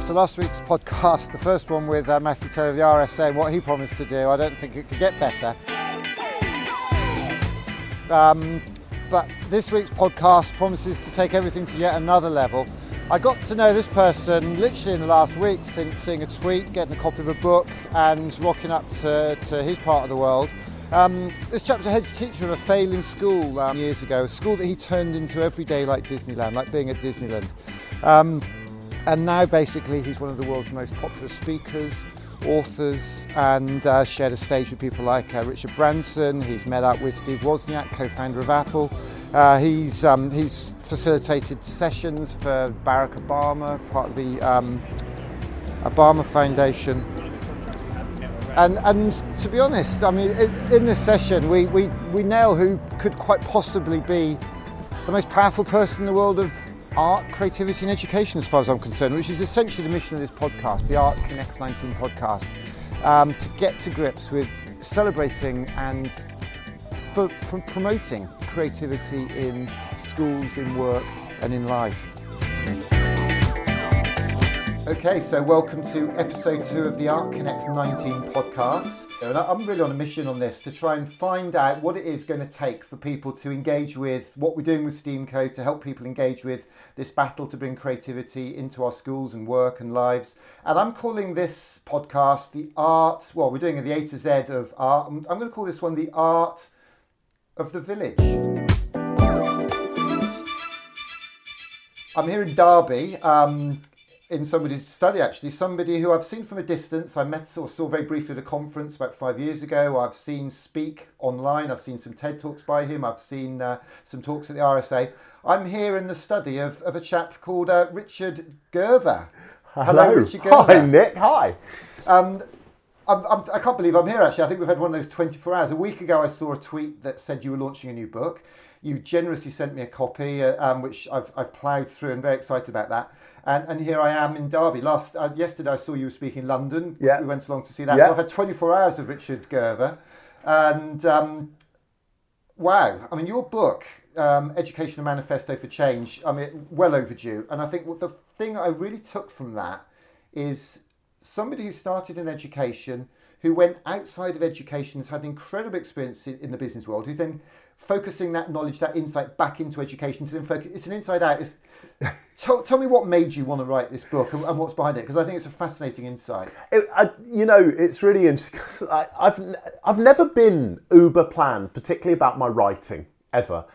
after last week's podcast, the first one with Matthew Taylor of the RSA and what he promised to do, I don't think it could get better. But this week's podcast promises to take everything to yet another level. I got to know this person literally in the last week, since seeing a tweet, getting a copy of a book and rocking up to his part of the world. This chap's a head teacher of a failing school years ago, a school that he turned into every day like Disneyland, like being at Disneyland. And now basically he's one of the world's most popular speakers, authors, and shared a stage with people like Richard Branson. He's met up with Steve Wozniak, co-founder of Apple. He's facilitated sessions for Barack Obama, part of the Obama Foundation. And to be honest, I mean, in this session, we nail who could quite possibly be the most powerful person in the world of art, creativity and education, as far as I'm concerned, which is essentially the mission of this podcast, the Art Connects 19 podcast, to get to grips with celebrating and promoting creativity in schools, in work and in life. Okay, so welcome to episode 2 of the Art Connects 19 podcast. And I'm really on a mission on this to try and find out what it is going to take for people to engage with what we're doing with STEAM Code, to help people engage with this battle to bring creativity into our schools and work and lives. And I'm calling this podcast the art, well, we're doing the A to Z of art. I'm going to call this one the Art of the Village. I'm here in Derby, in somebody's study actually, somebody who I've seen from a distance. I met or saw very briefly at a conference about 5 years ago. I've seen speak online, I've seen some TED Talks by him, I've seen some talks at the RSA. I'm here in the study of a chap called Richard Gerver. Hello, Richard Gerver. Hi Nick, hi. I can't believe I'm here actually. I think we've had one of those 24 hours. A week ago I saw a tweet that said you were launching a new book. You generously sent me a copy, which I've ploughed through and very excited about that. And here I am in Derby. Yesterday I saw you speak in London. Yeah. We went along to see that. Yeah. So I've had 24 hours of Richard Gerver. And wow, I mean, your book, Education and Manifesto for Change, I mean, well overdue. And I think what the thing I really took from that is somebody who started in education, who went outside of education, has had incredible experience in the business world, who's then focusing that knowledge, that insight back into education to then focus. It's an inside out. Tell me what made you want to write this book and what's behind it, because I think it's a fascinating insight. It's really interesting because I've never been uber planned, particularly about my writing, ever.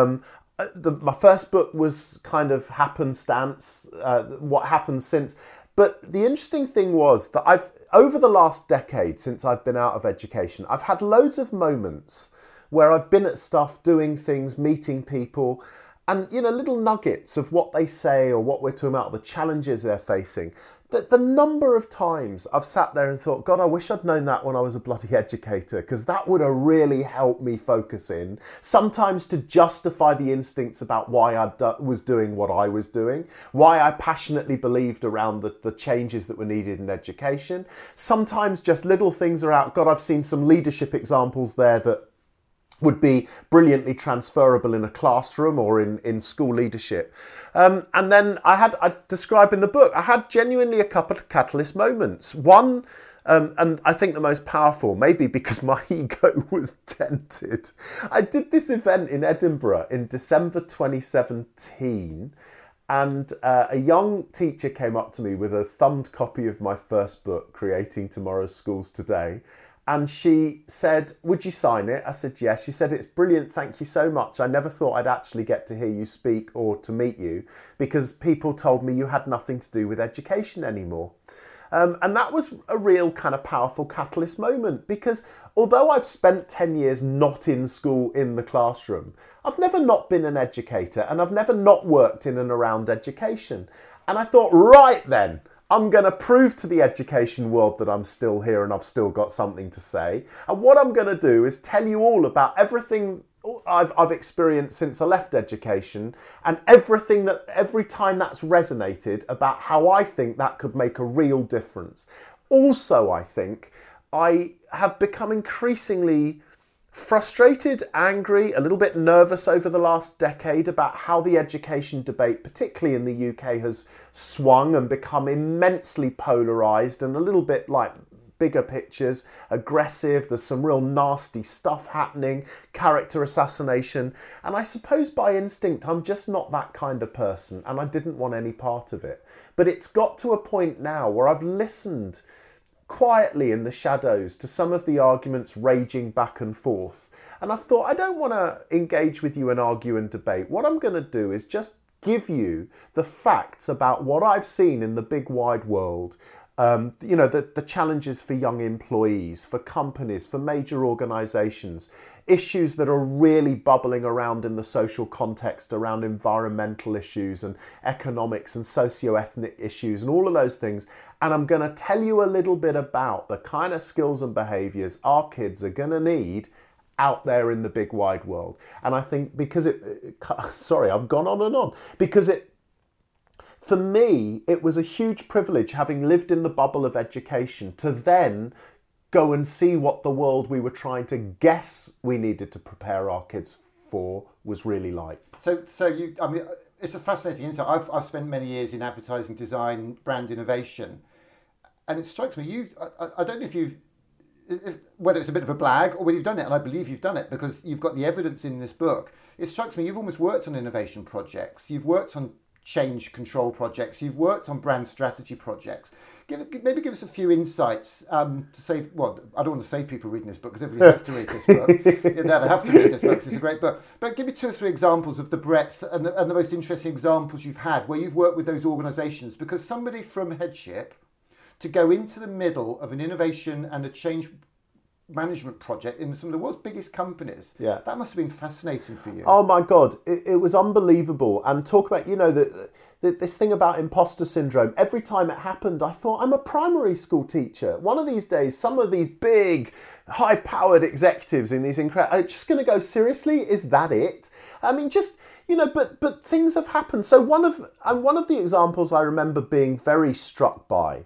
My first book was kind of happenstance, what happened since. But the interesting thing was that over the last decade, since I've been out of education, I've had loads of moments where I've been at stuff, doing things, meeting people, and little nuggets of what they say or what we're talking about, the challenges they're facing. The number of times I've sat there and thought, God, I wish I'd known that when I was a bloody educator, because that would have really helped me focus in. Sometimes to justify the instincts about why I was doing what I was doing, why I passionately believed around the changes that were needed in education. Sometimes just little things are out. God, I've seen some leadership examples there that would be brilliantly transferable in a classroom or in school leadership. And then I describe in the book, I had genuinely a couple of catalyst moments. One, and I think the most powerful, maybe because my ego was dented. I did this event in Edinburgh in December 2017, and a young teacher came up to me with a thumbed copy of my first book, Creating Tomorrow's Schools Today. And she said, would you sign it? I said, yes. She said, it's brilliant. Thank you so much. I never thought I'd actually get to hear you speak or to meet you because people told me you had nothing to do with education anymore. And that was a real kind of powerful catalyst moment because although I've spent 10 years not in school in the classroom, I've never not been an educator and I've never not worked in and around education. And I thought, right then, I'm going to prove to the education world that I'm still here and I've still got something to say. And what I'm going to do is tell you all about everything I've experienced since I left education and every time that's resonated about how I think that could make a real difference. Also, I think I have become increasingly frustrated, angry, a little bit nervous over the last decade about how the education debate, particularly in the UK, has swung and become immensely polarised and a little bit like bigger pictures, aggressive, there's some real nasty stuff happening, character assassination, and I suppose by instinct I'm just not that kind of person and I didn't want any part of it. But it's got to a point now where I've listened quietly in the shadows to some of the arguments raging back and forth, and I've thought I don't want to engage with you and argue and debate. What I'm going to do is just give you the facts about what I've seen in the big wide world. The challenges for young employees, for companies, for major organisations, issues that are really bubbling around in the social context around environmental issues and economics and socio-ethnic issues and all of those things. And I'm going to tell you a little bit about the kind of skills and behaviours our kids are going to need out there in the big wide world. And I think because I've gone on and on, because for me, it was a huge privilege, having lived in the bubble of education, to then go and see what the world we were trying to guess we needed to prepare our kids for was really like. So it's a fascinating insight. I've spent many years in advertising, design, brand innovation, and it strikes me I don't know whether it's a bit of a blag or whether you've done it, and I believe you've done it because you've got the evidence in this book. It strikes me you've almost worked on innovation projects, you've worked on change control projects, you've worked on brand strategy projects. Maybe give us a few insights to save, well, I don't want to save people reading this book because everybody has to read this book. They have to read this book because it's a great book. But give me 2 or 3 examples of the breadth and the most interesting examples you've had where you've worked with those organisations, because somebody from headship to go into the middle of an innovation and a change management project in some of the world's biggest companies. Yeah. That must have been fascinating for you. Oh my God, it was unbelievable. And talk about, this thing about imposter syndrome. Every time it happened, I thought, I'm a primary school teacher. One of these days, some of these big, high-powered executives in these are just going to go, seriously, is that it? I mean, but things have happened. So one of the examples I remember being very struck by,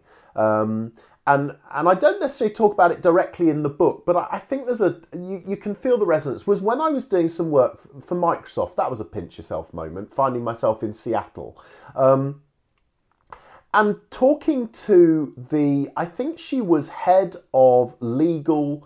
and I don't necessarily talk about it directly in the book, but I think there's you can feel the resonance, was when I was doing some work for Microsoft. That was a pinch yourself moment, finding myself in Seattle. And talking to I think she was head of legal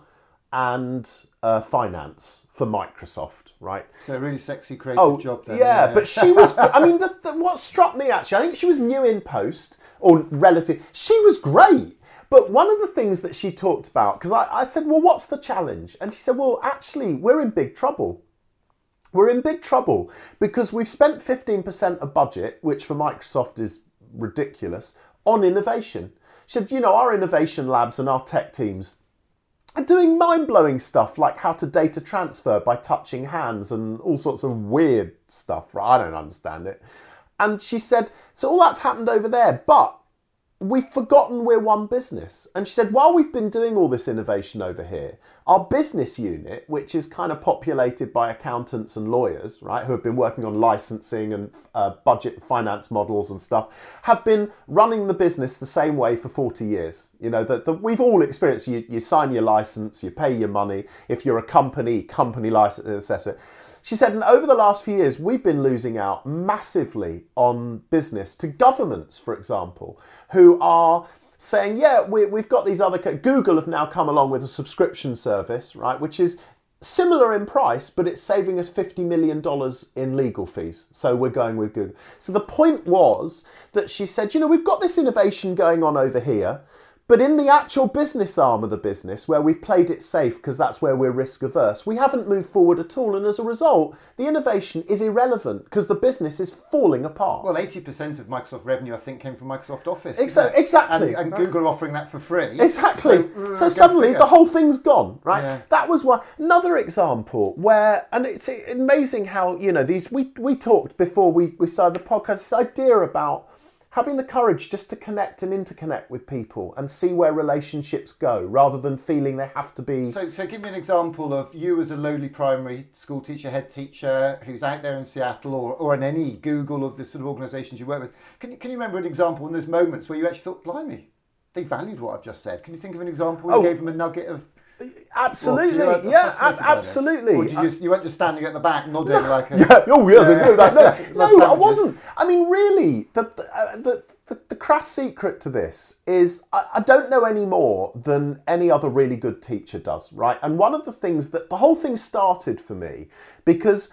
and finance for Microsoft, right? So a really sexy, creative job there. Yeah, but she was, I mean, what struck me actually, I think she was new in post, or relative, she was great. But one of the things that she talked about, because I said, well, what's the challenge? And she said, well, actually, we're in big trouble. We're in big trouble because we've spent 15% of budget, which for Microsoft is ridiculous, on innovation. She said, our innovation labs and our tech teams are doing mind-blowing stuff like how to data transfer by touching hands and all sorts of weird stuff. Right? I don't understand it. And she said, so all that's happened over there, but we've forgotten we're one business. And she said, while we've been doing all this innovation over here, our business unit, which is kind of populated by accountants and lawyers, right, who have been working on licensing and budget finance models and stuff, have been running the business the same way for 40 years. We've all experienced, you sign your license, you pay your money. If you're a company license, etc. She said, and over the last few years, we've been losing out massively on business to governments, for example, who are saying, yeah, we've got these other... Google have now come along with a subscription service, right, which is similar in price, but it's saving us $50 million in legal fees. So we're going with Google. So the point was that she said, we've got this innovation going on over here, but in the actual business arm of the business, where we've played it safe because that's where we're risk averse, we haven't moved forward at all. And as a result, the innovation is irrelevant because the business is falling apart. Well, 80% of Microsoft revenue, I think, came from Microsoft Office. Exactly. And Google are offering that for free. Exactly. So suddenly the whole thing's gone, right? Yeah. That was one. Another example where, and it's amazing how, we talked before we started the podcast, this idea about having the courage just to connect and interconnect with people and see where relationships go rather than feeling they have to be... So give me an example of you as a lowly primary school teacher, head teacher, who's out there in Seattle or in any Google or the sort of organisations you work with. Can you remember an example in those moments where you actually thought, blimey, they valued what I've just said? Can you think of an example where you gave them a nugget of Absolutely, Well, yeah, absolutely. Or did you weren't just standing at the back nodding like a... Yeah, oh yes, I know that. No, I sandwiches. wasn't. I mean, really, the crass secret to this is I don't know any more than any other really good teacher does, right? And one of the things that the whole thing started for me because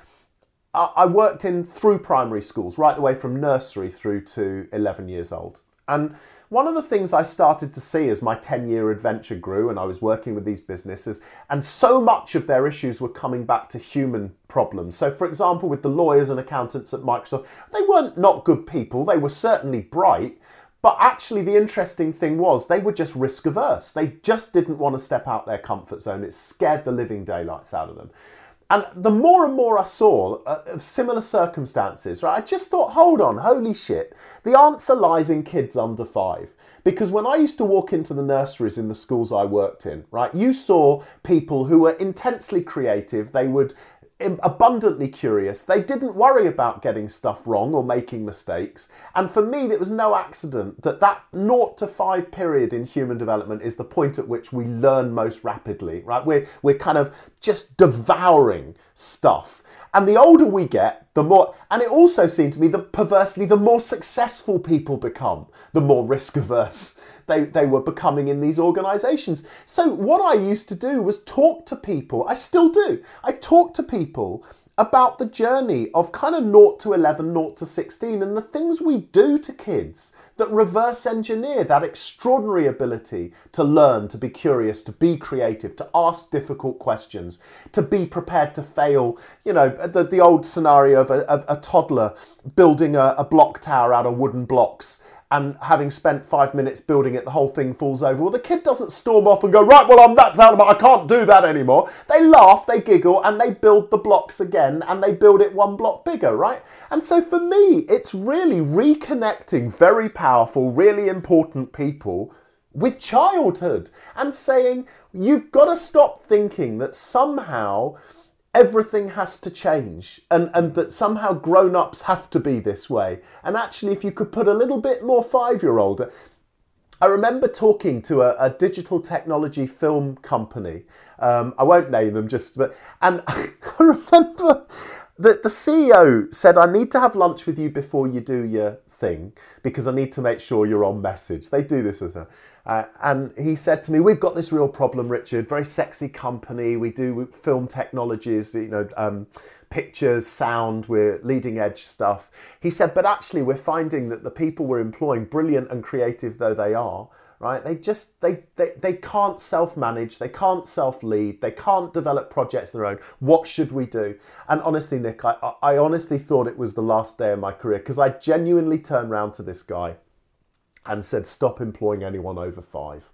I worked through primary schools, right the way from nursery through to 11 years old. And one of the things I started to see as my 10-year adventure grew and I was working with these businesses, and so much of their issues were coming back to human problems. So, for example, with the lawyers and accountants at Microsoft, they weren't not good people. They were certainly bright. But actually, the interesting thing was they were just risk averse. They just didn't want to step out their comfort zone. It scared the living daylights out of them. And the more and more I saw of similar circumstances, right, I just thought, hold on, holy shit. The answer lies in kids under 5. Because when I used to walk into the nurseries in the schools I worked in, right, you saw people who were intensely creative. They would abundantly curious. They didn't worry about getting stuff wrong or making mistakes. And for me, it was no accident that 0 to 5 period in human development is the point at which we learn most rapidly, right? We're kind of just devouring stuff. And the older we get, the more, and it also seemed to me that perversely, the more successful people become, the more risk averse they were becoming in these organisations. So what I used to do was talk to people, I still do, I talk to people about the journey of kind of 0 to 11, 0 to 16, and the things we do to kids that reverse engineer that extraordinary ability to learn, to be curious, to be creative, to ask difficult questions, to be prepared to fail. You know, the old scenario of a toddler building a block tower out of wooden blocks, and having spent 5 minutes building it, the whole thing falls over. Well, the kid doesn't storm off and go, right, well, that's out of my, I can't do that anymore. They laugh, they giggle, and they build the blocks again, and they build it 1 block bigger, right? And so for me, it's really reconnecting very powerful, really important people with childhood and saying, you've got to stop thinking that somehow everything has to change and that somehow grown-ups have to be this way. And actually, if you could put a little bit more 5-year-old... I remember talking to a digital technology film company. I won't name them, and I remember that the CEO said, I need to have lunch with you before you do your thing because I need to make sure you're on message. They do this as and he said to me, we've got this real problem, Richard, very sexy company. We do film technologies, pictures, sound, we're leading edge stuff. He said, but actually we're finding that the people we're employing, brilliant and creative though they are, right? They can't self-manage, they can't self-lead, they can't develop projects of their own. What should we do? And honestly, Nick, I honestly thought it was the last day of my career because I genuinely turned round to this guy and said, stop employing anyone over 5.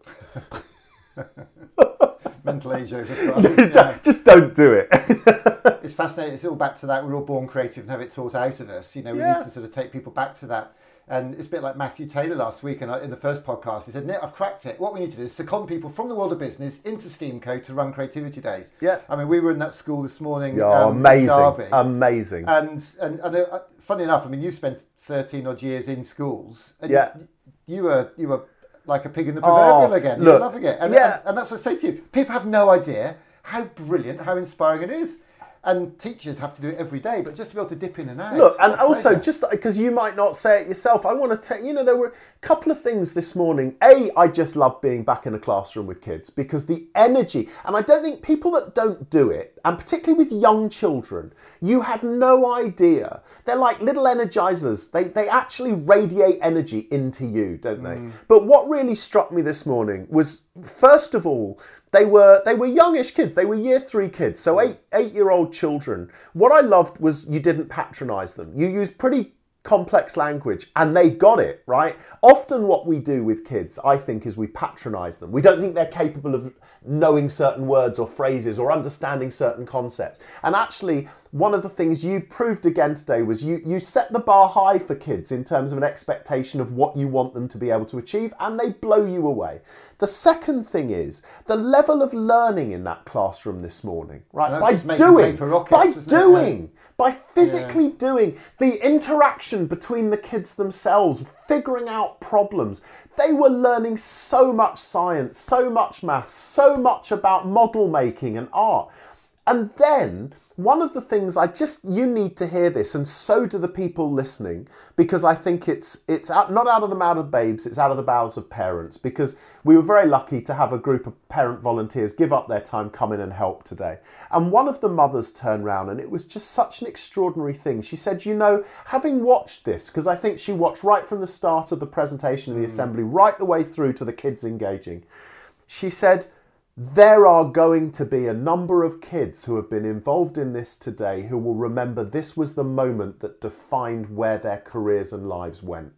Mental age over 5. Yeah. Just don't do it. It's fascinating. It's all back to that. We're all born creative and have it taught out of us. We need to sort of take people back to that. And it's a bit like Matthew Taylor last week, and in the first podcast, he said, Nick, I've cracked it. What we need to do is second people from the world of business into Steamco to run creativity days. Yeah. I mean, we were in that school this morning. Amazing. In Derby. Amazing. And funny enough, I mean, you spent 13 odd years in schools. And you were like a pig in the proverbial again. You're loving it. And that's what I say to you. People have no idea how brilliant, how inspiring it is. And teachers have to do it every day, but just to be able to dip in and out. Look, and also, just because you might not say it yourself, I want to tell you, there were a couple of things this morning. I just love being back in a classroom with kids because the energy, and I don't think people that don't do it, and particularly with young children, you have no idea. They're like little energizers. They actually radiate energy into you, don't they? But what really struck me this morning was, first of all, they were youngish kids. They were year 3 kids, so 8-year-old children. What I loved was you didn't patronise them. You used pretty complex language and they got it, right? Often what we do with kids, I think, is we patronise them. We don't think they're capable of knowing certain words or phrases or understanding certain concepts. And actually, one of the things you proved again today was you set the bar high for kids in terms of an expectation of what you want them to be able to achieve, and they blow you away. The second thing is the level of learning in that classroom this morning, right? By physically doing, the interaction between the kids themselves, figuring out problems. They were learning so much science, so much maths, so much about model making and art. And then one of the things you need to hear this, and so do the people listening, because I think it's not out of the mouth of babes, it's out of the bowels of parents, because we were very lucky to have a group of parent volunteers give up their time, come in and help today. And one of the mothers turned round, and it was just such an extraordinary thing. She said, having watched this, because I think she watched right from the start of the presentation of the assembly, right the way through to the kids engaging. She said, there are going to be a number of kids who have been involved in this today who will remember this was the moment that defined where their careers and lives went.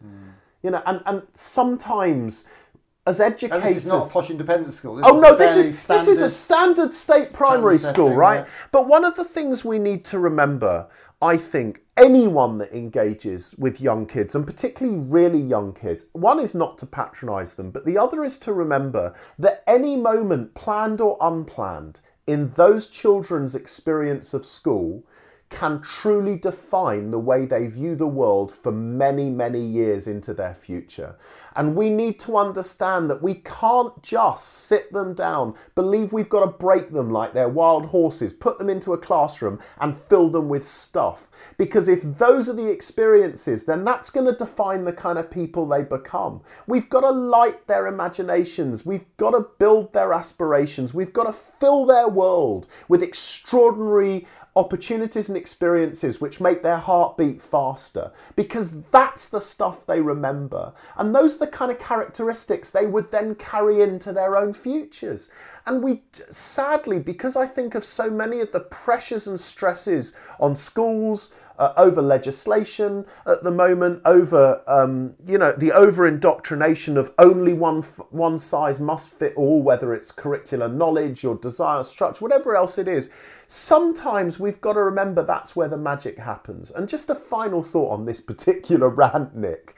And sometimes as educators... And this is not a posh independent school. This is a standard state primary school, right? Yeah. But one of the things we need to remember, I think, anyone that engages with young kids, and particularly really young kids, one is not to patronise them, but the other is to remember that any moment, planned or unplanned, in those children's experience of school can truly define the way they view the world for many, many years into their future. And we need to understand that we can't just sit them down, believe we've got to break them like they're wild horses, put them into a classroom and fill them with stuff. Because if those are the experiences, then that's going to define the kind of people they become. We've got to light their imaginations. We've got to build their aspirations. We've got to fill their world with extraordinary opportunities and experiences which make their heart beat faster, because that's the stuff they remember. And those are the kind of characteristics they would then carry into their own futures. And we, sadly, because I think of so many of the pressures and stresses on schools, over legislation at the moment, over the over indoctrination of only one size must fit all, whether it's curricular knowledge or desire structure, whatever else it is. Sometimes we've got to remember that's where the magic happens. And just a final thought on this particular rant, Nick.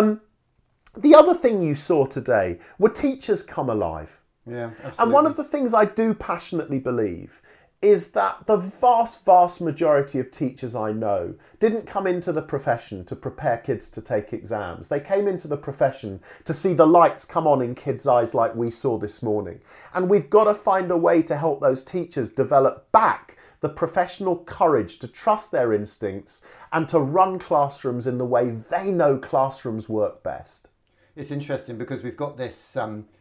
The other thing you saw today were teachers come alive. Yeah, absolutely. And one of the things I do passionately believe is that the vast, vast majority of teachers I know didn't come into the profession to prepare kids to take exams. They came into the profession to see the lights come on in kids' eyes like we saw this morning. And we've got to find a way to help those teachers develop back the professional courage to trust their instincts and to run classrooms in the way they know classrooms work best. It's interesting because we've got this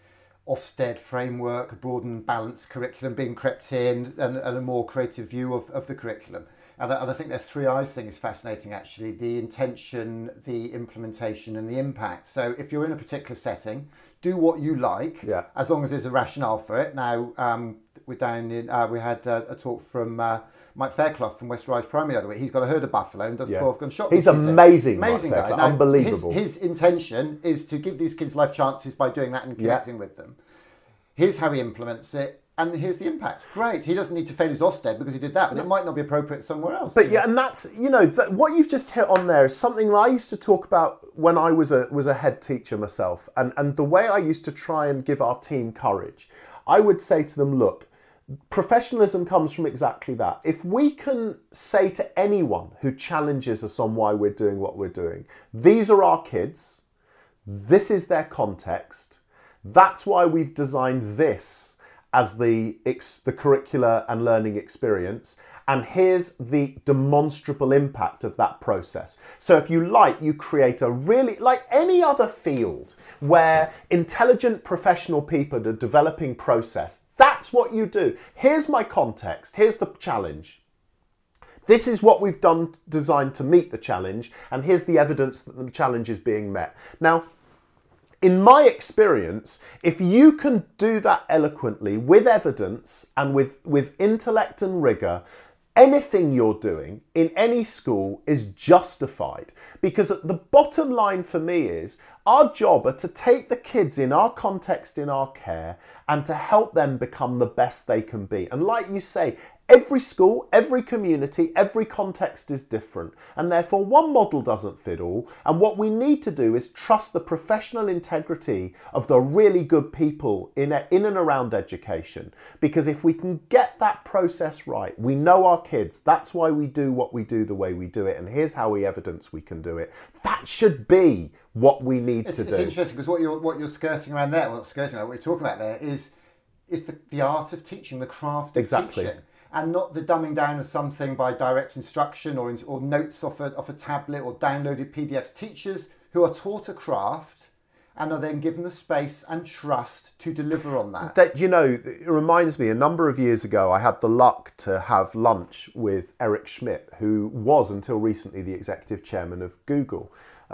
Ofsted framework, a broad and balanced curriculum being crept in, and a more creative view of the curriculum. And I think the 3 I's thing is fascinating, actually. The intention, the implementation and the impact. So if you're in a particular setting, do what you like, as long as there's a rationale for it. Now, we're down in, we had a talk from Mike Fairclough from West Rise Primary the other week. He's got a herd of buffalo and does 12-gun shotgun. He's amazing guy. Now, unbelievable. His intention is to give these kids life chances by doing that and connecting with them. Here's how he implements it, and here's the impact. Great. He doesn't need to fail his Ofsted because he did that, but it might not be appropriate somewhere else. But and that's, what you've just hit on there is something that I used to talk about when I was a head teacher myself. And the way I used to try and give our team courage, I would say to them, look, professionalism comes from exactly that. If we can say to anyone who challenges us on why we're doing what we're doing, these are our kids, this is their context, that's why we've designed this as the curricular and learning experience, and here's the demonstrable impact of that process. So if you create a really, like any other field where intelligent professional people are developing process, that's what you do. Here's my context, here's the challenge. This is what we've designed to meet the challenge, and here's the evidence that the challenge is being met. Now, in my experience, if you can do that eloquently with evidence and with intellect and rigour, anything you're doing in any school is justified. Because the bottom line for me is, Our job are to take the kids in our context, in our care, and to help them become the best they can be. And like you say, every school, every community, every context is different, and therefore one model doesn't fit all. And what we need to do is trust the professional integrity of the really good people in and around education. Because if we can get that process right, we know our kids, that's why we do what we do the way we do it, and here's how we evidence we can do it. That should be what we need to do. It's interesting because what you're skirting around there, well, not skirting around, what you're talking about there is the art of teaching, the craft of teaching. And not the dumbing down of something by direct instruction or notes off a tablet or downloaded PDFs. Teachers who are taught a craft and are then given the space and trust to deliver on that. It reminds me, a number of years ago, I had the luck to have lunch with Eric Schmidt, who was until recently the executive chairman of Google.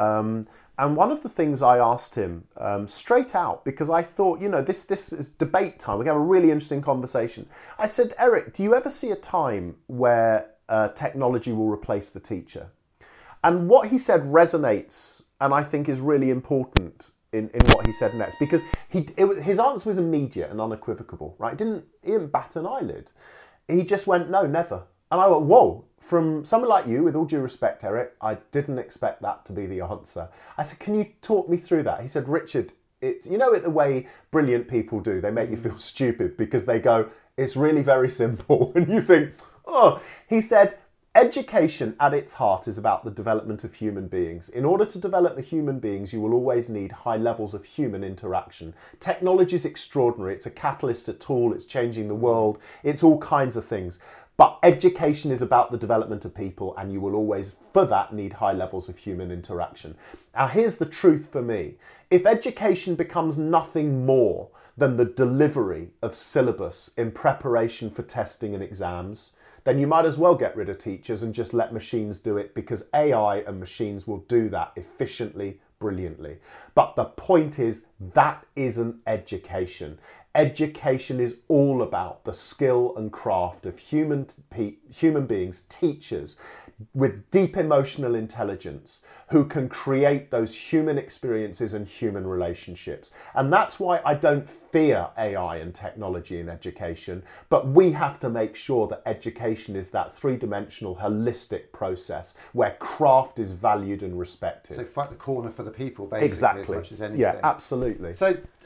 And one of the things I asked him straight out, because I thought, this is debate time. We have a really interesting conversation. I said, Eric, do you ever see a time where technology will replace the teacher? And what he said resonates, and I think is really important in what he said next, because his answer was immediate and unequivocal, right? He didn't bat an eyelid. He just went, no, never. And I went, whoa. From someone like you, with all due respect, Eric, I didn't expect that to be the answer. I said, can you talk me through that? He said, Richard, it's the way brilliant people do. They make you feel stupid because they go, it's really very simple. And you think, oh. He said, education at its heart is about the development of human beings. In order to develop the human beings, you will always need high levels of human interaction. Technology is extraordinary. It's a catalyst, a tool. It's changing the world. It's all kinds of things. But education is about the development of people, and you will always, for that, need high levels of human interaction. Now, here's the truth for me. If education becomes nothing more than the delivery of syllabus in preparation for testing and exams, then you might as well get rid of teachers and just let machines do it, because AI and machines will do that efficiently, brilliantly. But the point is, that isn't education. Education is all about the skill and craft of human beings, teachers with deep emotional intelligence who can create those human experiences and human relationships. And that's why I don't fear AI and technology in education, but we have to make sure that education is that three-dimensional, holistic process where craft is valued and respected. So fight the corner for the people, basically, exactly. As much as anything. Yeah, absolutely.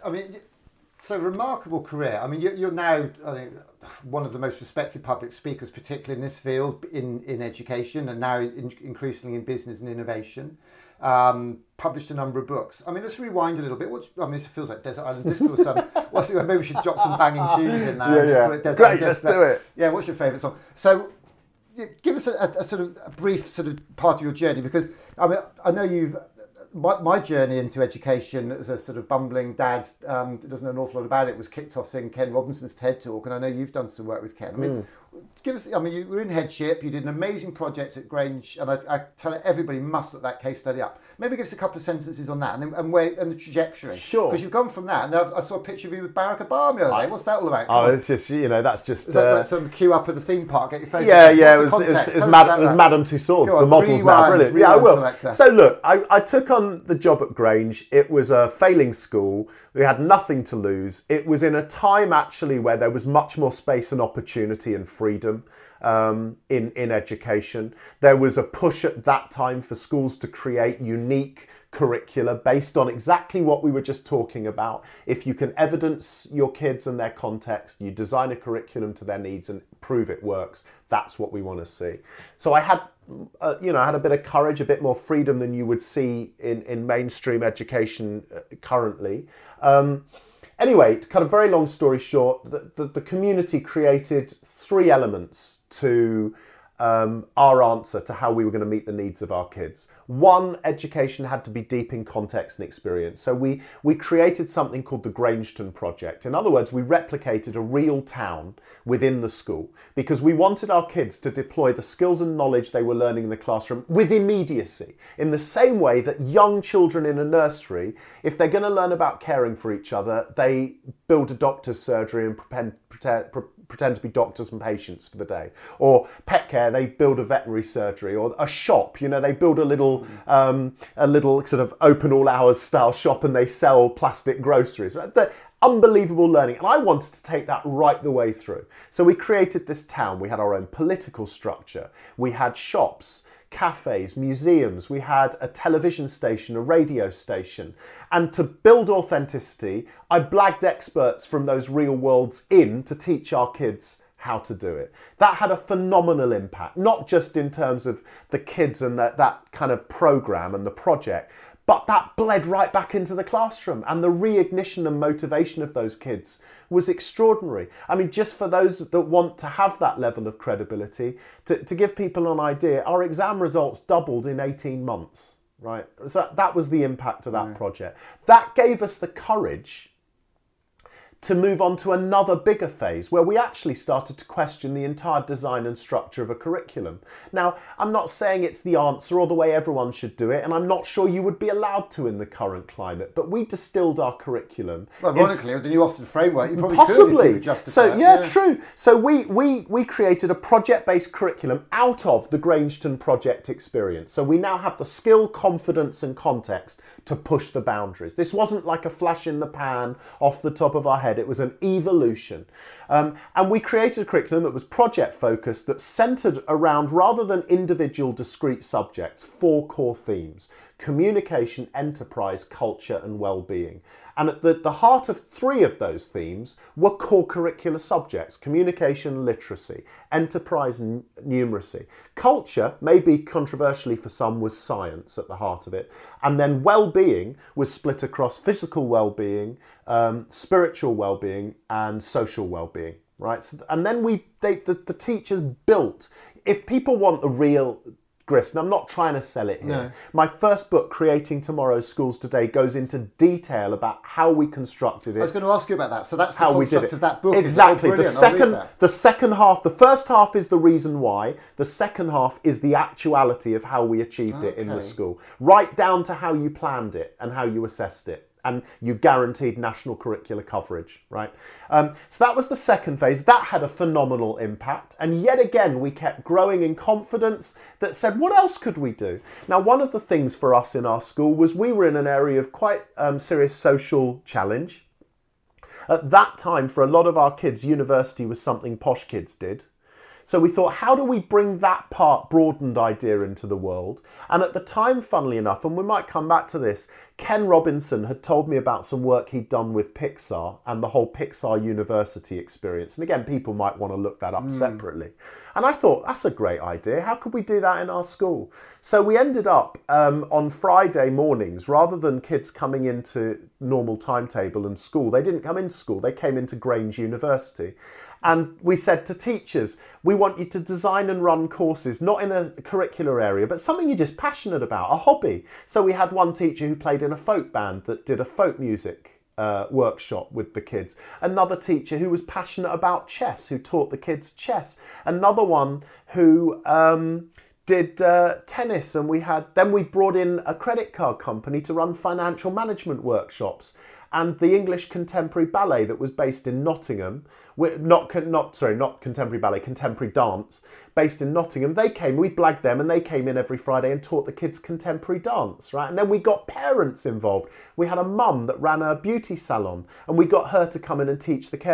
So remarkable career. I mean, you're now, I think, one of the most respected public speakers, particularly in this field, in education, and now increasingly in business and innovation. Published a number of books. I mean, let's rewind a little bit. It feels like Desert Island Disco or something. Maybe we should drop some banging tunes in there. Yeah. Great, let's do it. Yeah, what's your favourite song? So, give us a sort of a brief sort of part of your journey, because I know you've. My journey into education as a sort of bumbling dad that doesn't know an awful lot about it was kicked off seeing Ken Robinson's TED Talk, and I know you've done some work with Ken. You were in headship, you did an amazing project at Grange, and I tell everybody must look that case study up. Maybe give us a couple of sentences on that and the trajectory. Sure. Because you've gone from that, and I saw a picture of you with Barack Obama the other day. What's that all about? It's just, that's just... Is that like some queue up at the theme park, get your face... Yeah, it was Madame Tussauds, the model's now. Brilliant. Yeah, I will. Selector. So look, I took on the job at Grange. It was a failing school. We had nothing to lose. It was in a time, actually, where there was much more space and opportunity and freedom in education. There was a push at that time for schools to create unique curricula based on exactly what we were just talking about. If you can evidence your kids and their context, you design a curriculum to their needs and prove it works, that's what we want to see. So I had a bit of courage, a bit more freedom than you would see in mainstream education currently. Anyway, to cut a very long story short, the community created three elements to our answer to how we were going to meet the needs of our kids. One, education had to be deep in context and experience. So we created something called the Grangeton Project. In other words, we replicated a real town within the school because we wanted our kids to deploy the skills and knowledge they were learning in the classroom with immediacy. In the same way that young children in a nursery, if they're going to learn about caring for each other, they build a doctor's surgery and pretend to be doctors and patients for the day. Or pet care, they build a veterinary surgery. Or a shop, they build a little sort of open all hours style shop, and they sell plastic groceries. The unbelievable learning. And I wanted to take that right the way through. So we created this town. We had our own political structure. We had shops, cafes, museums. We had a television station, a radio station. And to build authenticity, I blagged experts from those real worlds in to teach our kids how to do it. That had a phenomenal impact, not just in terms of the kids and that kind of program and the project, but that bled right back into the classroom, and the reignition and motivation of those kids was extraordinary. I mean, just for those that want to have that level of credibility, to give people an idea, our exam results doubled in 18 months, right? So that was the impact of that project. That gave us the courage to move on to another bigger phase where we actually started to question the entire design and structure of a curriculum. Now, I'm not saying it's the answer or the way everyone should do it, and I'm not sure you would be allowed to in the current climate, but we distilled our curriculum. Well, ironically, with the new Ofsted framework, you probably possibly could justify so it. yeah, true. So we created a project-based curriculum out of the Grangeton project experience. So we now have the skill, confidence and context to push the boundaries. This wasn't like a flash in the pan off the top of our head. It was an evolution. And we created a curriculum that was project focused, that centered around, rather than individual discrete subjects, 4 core themes: communication, enterprise, culture and well-being. And at the heart of 3 of those themes were core curricular subjects: communication, literacy; enterprise, numeracy. Culture, maybe controversially for some, was science at the heart of it. And then well-being was split across physical well-being, spiritual well-being and social well-being, right? So, and then the teachers built, if people want a real grist, and I'm not trying to sell it here. No. My first book, Creating Tomorrow's Schools Today, goes into detail about how we constructed it. I was going to ask you about that. So that's the how we did construct it. of that book. Exactly. The second half, the first half is the reason why. The second half is the actuality of how we achieved it in the school, right down to how you planned it and how you assessed it. And you guaranteed national curricular coverage, right? So that was the second phase. That had a phenomenal impact. And yet again, we kept growing in confidence that said, what else could we do? Now, one of the things for us in our school was we were in an area of quite serious social challenge. At that time, for a lot of our kids, university was something posh kids did. So we thought, how do we bring that broadened idea into the world? And at the time, funnily enough, and we might come back to this, Ken Robinson had told me about some work he'd done with Pixar and the whole Pixar University experience. And again, people might want to look that up separately. And I thought, that's a great idea. How could we do that in our school? So we ended up on Friday mornings, rather than kids coming into normal timetable and school, they didn't come into school, they came into Grange University. And we said to teachers, we want you to design and run courses, not in a curricular area, but something you're just passionate about, a hobby. So we had one teacher who played in a folk band that did a folk music workshop with the kids. Another teacher who was passionate about chess, who taught the kids chess. Another one who did tennis, and we brought in a credit card company to run financial management workshops. And the English Contemporary Ballet that was based in Nottingham, not contemporary ballet, contemporary dance, based in Nottingham, we blagged them, and they came in every Friday and taught the kids contemporary dance, right? And then we got parents involved. We had a mum that ran a beauty salon, and we got her to come in and teach the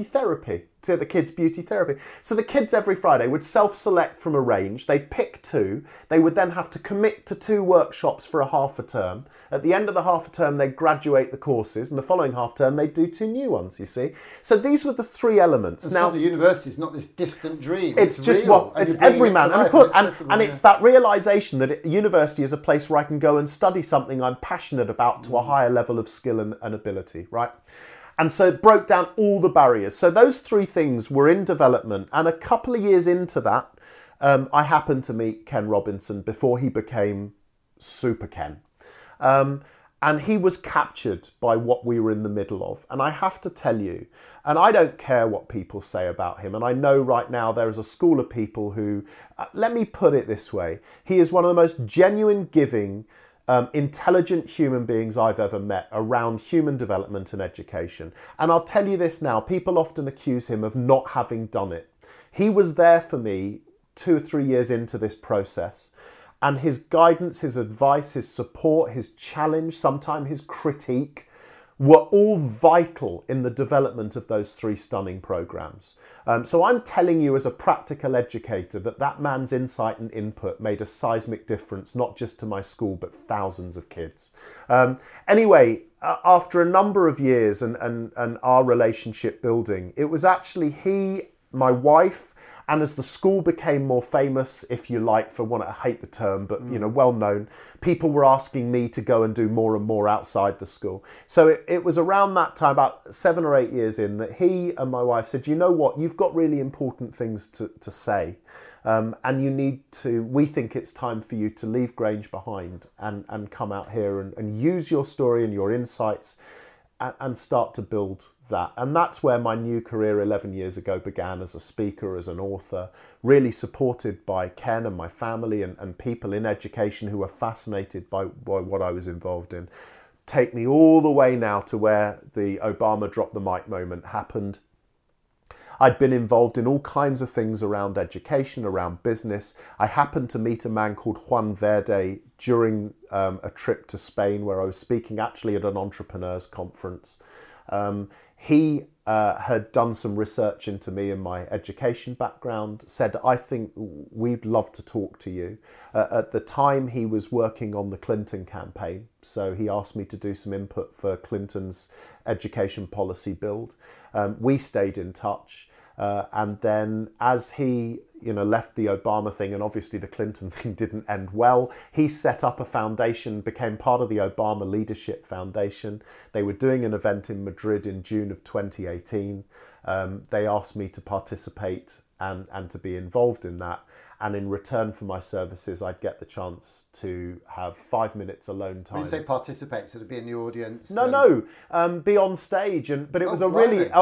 the kids beauty therapy. So the kids every Friday would self-select from a range. They'd pick 2. They would then have to commit to 2 workshops for a half a term. At the end of the half a term, they'd graduate the courses, and the following half term, they'd do 2 new ones, you see. So these were the 3 elements. And now, the university is not this distant dream. It's just real, it's every man. And it's that realisation that university is a place where I can go and study something I'm passionate about to a higher level of skill and ability, right? And so it broke down all the barriers. So those 3 things were in development. And a couple of years into that, I happened to meet Ken Robinson before he became Super Ken. And he was captured by what we were in the middle of. And I have to tell you, and I don't care what people say about him, and I know right now there is a school of people who, let me put it this way, he is one of the most genuine, giving, intelligent human beings I've ever met around human development and education. And I'll tell you this now, people often accuse him of not having done it. He was there for me 2 or 3 years into this process. And his guidance, his advice, his support, his challenge, sometimes his critique, were all vital in the development of those 3 stunning programs. So I'm telling you as a practical educator that man's insight and input made a seismic difference, not just to my school, but thousands of kids. Anyway, after a number of years and our relationship building, it was actually he, my wife, and as the school became more famous, if you like, for one, I hate the term, but well known, people were asking me to go and do more and more outside the school. So it was around that time, about 7 or 8 years in, that he and my wife said, you know what, you've got really important things to say. And you need to, we think it's time for you to leave Grange behind and come out here and use your story and your insights and start to build that. And that's where my new career 11 years ago began, as a speaker, as an author, really supported by Ken and my family and people in education who were fascinated by what I was involved in. Take me all the way now to where the Obama drop the mic moment happened. I'd been involved in all kinds of things around education, around business. I happened to meet a man called Juan Verde during a trip to Spain, where I was speaking actually at an entrepreneurs conference. He had done some research into me and my education background, said, I think we'd love to talk to you. At the time, he was working on the Clinton campaign, so he asked me to do some input for Clinton's education policy build. We stayed in touch. And then as he left the Obama thing, and obviously the Clinton thing didn't end well, he set up a foundation, became part of the Obama Leadership Foundation. They were doing an event in Madrid in June of 2018. They asked me to participate and to be involved in that. And in return for my services, I'd get the chance to have 5 minutes alone time. When you say participate, so to be in the audience? Be on stage. But it was a blimey. really...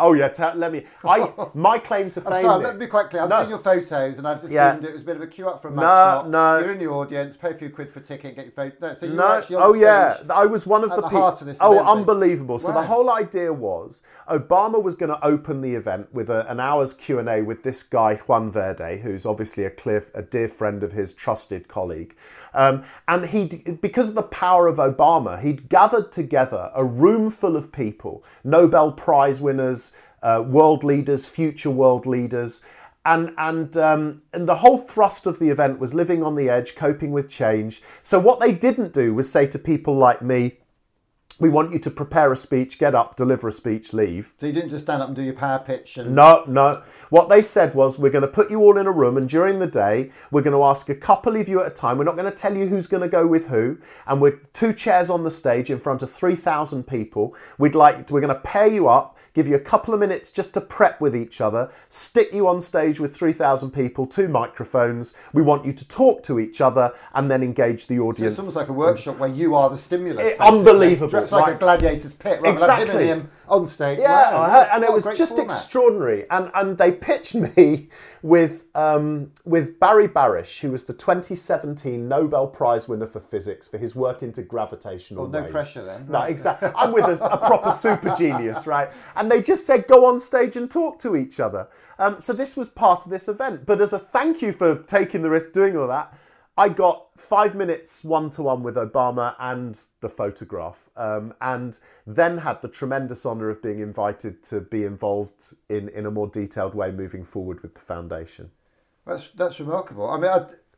My claim to fame... I'm sorry, let me be quite clear. I've seen your photos and I've assumed it was a bit of a queue up for a mug shot. You're in the audience, pay a few quid for a ticket, get your photo... No, so you were actually on stage. I was one of the people... heart of this event. Unbelievable. Wow. So the whole idea was Obama was going to open the event with an hour's Q&A with this guy, Juan Verde, who's obviously a dear friend of his, trusted colleague. And because of the power of Obama, he'd gathered together a room full of people, Nobel Prize winners, world leaders, future world leaders. And the whole thrust of the event was living on the edge, coping with change. So what they didn't do was say to people like me, we want you to prepare a speech, get up, deliver a speech, leave. So you didn't just stand up and do your power pitch? No. What they said was, we're going to put you all in a room, and during the day, we're going to ask a couple of you at a time. We're not going to tell you who's going to go with who. And we're 2 chairs on the stage in front of 3,000 people. We're going to pair you up, give you a couple of minutes just to prep with each other, stick you on stage with 3,000 people, 2 microphones. We want you to talk to each other and then engage the audience. So it's almost like a workshop where you are the stimulus. Unbelievable. It's like a gladiator's pit. Exactly. Like him on stage. Yeah, wow, and it was just format. Extraordinary. And they pitched me with Barry Barish, who was the 2017 Nobel Prize winner for physics for his work into gravitational waves. No pressure then. No, exactly. I'm with a proper super genius, right? And they just said, go on stage and talk to each other. So this was part of this event. But as a thank you for taking the risk doing all that, I got 5 minutes one-to-one with Obama and the photograph, and then had the tremendous honour of being invited to be involved in a more detailed way moving forward with the foundation. That's remarkable. I mean,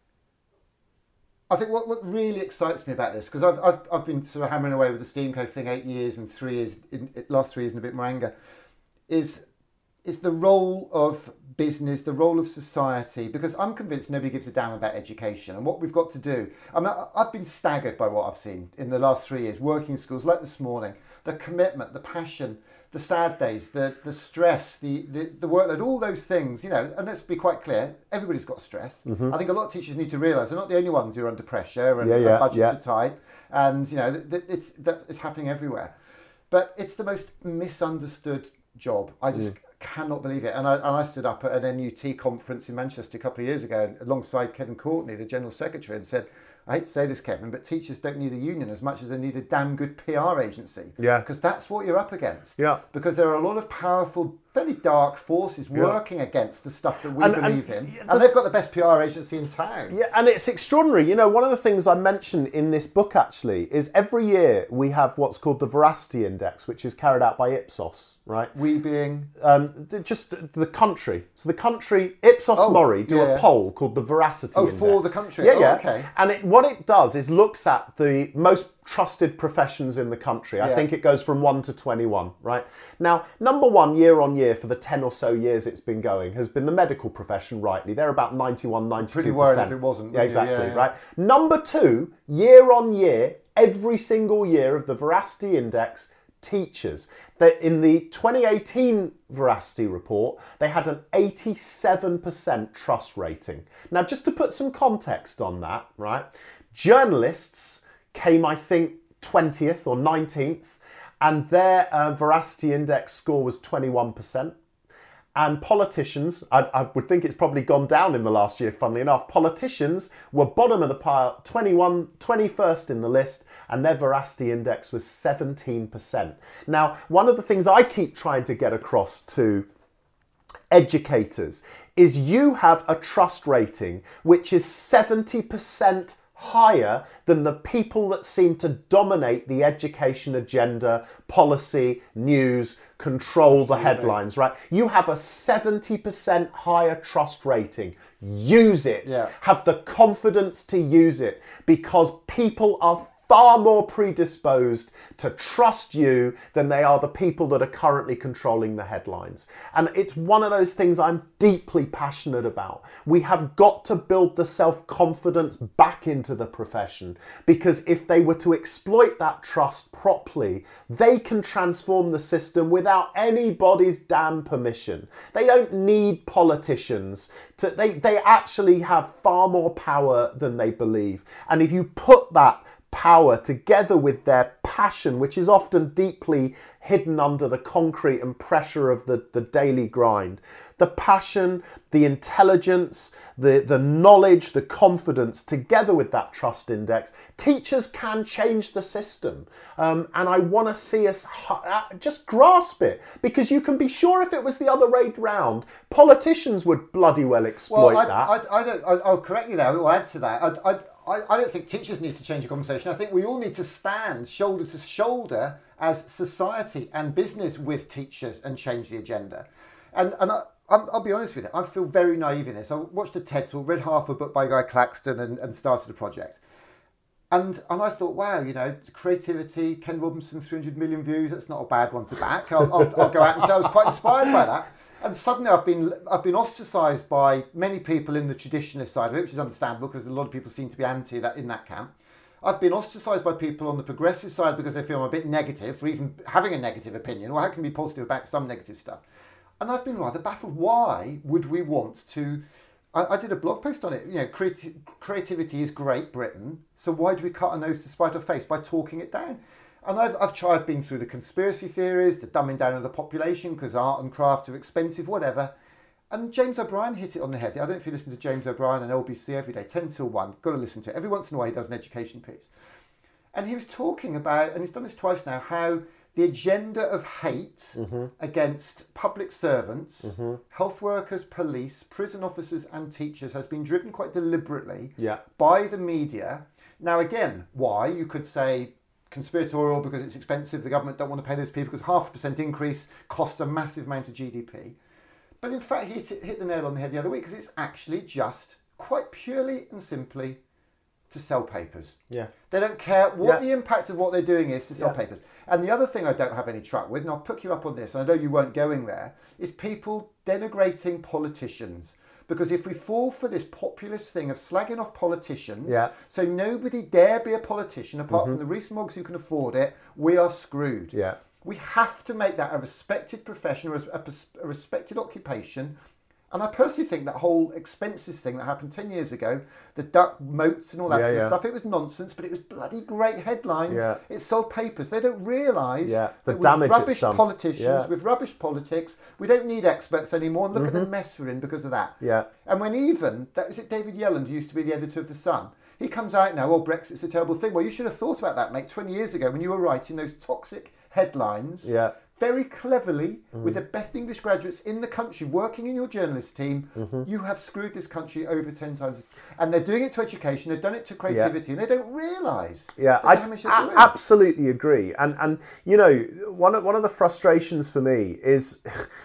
I think what really excites me about this, because I've been sort of hammering away with the Steamco thing 8 years and 3 years, last 3 years and a bit more anger, is the role of business, the role of society, because I'm convinced nobody gives a damn about education and what we've got to do. I mean, I've been staggered by what I've seen in the last 3 years, working in schools like this morning, the commitment, the passion, the sad days, the stress, the workload, all those things, and let's be quite clear, everybody's got stress. Mm-hmm. I think a lot of teachers need to realise they're not the only ones who are under pressure and budgets are tight, and it's happening everywhere. But it's the most misunderstood job. I just cannot believe it. And I stood up at an NUT conference in Manchester a couple of years ago alongside Kevin Courtney, the General Secretary, and said, I hate to say this, Kevin, but teachers don't need a union as much as they need a damn good PR agency. Yeah. Because that's what you're up against. Yeah. Because there are a lot of powerful, fairly dark forces working against the stuff that we believe in. And they've got the best PR agency in town. Yeah, and it's extraordinary. You know, one of the things I mentioned in this book, actually, is every year we have what's called the Veracity Index, which is carried out by Ipsos, right? We being? Just the country. So the country, Ipsos Mori, do a poll called the Veracity Index. For the country? Yeah. Okay. And what it does is looks at the most trusted professions in the country. I think it goes from 1 to 21, right? Now, number one, year on year, for the 10 or so years it's been going, has been the medical profession, rightly. They're about 91, 92%. Pretty worried if it wasn't. Yeah, exactly, right? Number two, year on year, every single year of the Veracity Index, teachers. That in the 2018 Veracity report, they had an 87% trust rating. Now, just to put some context on that, right? Journalists came, I think, 20th or 19th, and their Veracity Index score was 21%. And politicians, I would think it's probably gone down in the last year, funnily enough. Politicians were bottom of the pile, 21st in the list, and their Veracity Index was 17%. Now, one of the things I keep trying to get across to educators is you have a trust rating which is 70% higher than the people that seem to dominate the education agenda, policy, news, control the headlines, right? You have a 70% higher trust rating. Use it. Yeah. Have the confidence to use it, because people are far more predisposed to trust you than they are the people that are currently controlling the headlines. And it's one of those things I'm deeply passionate about. We have got to build the self-confidence back into the profession, because if they were to exploit that trust properly, they can transform the system without anybody's damn permission. They don't need politicians to, they actually have far more power than they believe. And if you put that power together with their passion, which is often deeply hidden under the concrete and pressure of the daily grind, the passion, the intelligence, the knowledge, the confidence, together with that trust index, teachers can change the system. And I want to see us just grasp it, because you can be sure if it was the other way round, politicians would bloody well exploit that. I'll correct you there. I'll add to that. I don't think teachers need to change the conversation. I think we all need to stand shoulder to shoulder as society and business with teachers and change the agenda. And I'll be honest with you, I feel very naive in this. I watched a TED Talk, read half a book by Guy Claxton and started a project. And I thought, wow, you know, creativity, Ken Robinson, 300 million views, that's not a bad one to back. I'll go out and say I was quite inspired by that. And suddenly I've been ostracised by many people in the traditionalist side of it, which is understandable because a lot of people seem to be anti that in that camp. I've been ostracised by people on the progressive side because they feel I'm a bit negative for even having a negative opinion, or how can we be positive about some negative stuff? And I've been rather baffled. Why would we want to... I did a blog post on it. You know, creativity is Great Britain, so why do we cut our nose to spite our face by talking it down? And I've been through the conspiracy theories, the dumbing down of the population because art and craft are expensive, whatever. And James O'Brien hit it on the head. I don't know if you listen to James O'Brien on LBC every day, 10 till 1. Got to listen to it. Every once in a while he does an education piece. And he was talking about, and he's done this twice now, how the agenda of hate against public servants, health workers, police, prison officers and teachers has been driven quite deliberately by the media. Now again, why? You could say conspiratorial because it's expensive, the government don't want to pay those people because 0.5% increase costs a massive amount of GDP. But in fact, he hit the nail on the head the other week, because it's actually just quite purely and simply to sell papers. Yeah. They don't care what the impact of what they're doing is to sell papers. And the other thing I don't have any truck with, and I'll pick you up on this, and I know you weren't going there, is people denigrating politicians. Because if we fall for this populist thing of slagging off politicians, so nobody dare be a politician apart from the Rees-Moggs who can afford it, we are screwed. We have to make that a respected profession or a respected occupation, And I personally think that whole expenses thing that happened 10 years ago, the duck moats and all that sort of stuff, it was nonsense, but it was bloody great headlines. Yeah. It sold papers. They don't realise the that damage with rubbish it's done. politicians, with rubbish politics, we don't need experts anymore. And look at the mess we're in because of that. Yeah. And when is it David Yelland, who used to be the editor of The Sun? He comes out now, oh, Brexit's a terrible thing. Well, you should have thought about that, mate, 20 years ago when you were writing those toxic headlines. Yeah. Very cleverly, with the best English graduates in the country working in your journalist team, you have screwed this country over 10 times. And they're doing it to education, they've done it to creativity, and they don't realise the damage they're doing. Absolutely agree. And you know, one of the frustrations for me is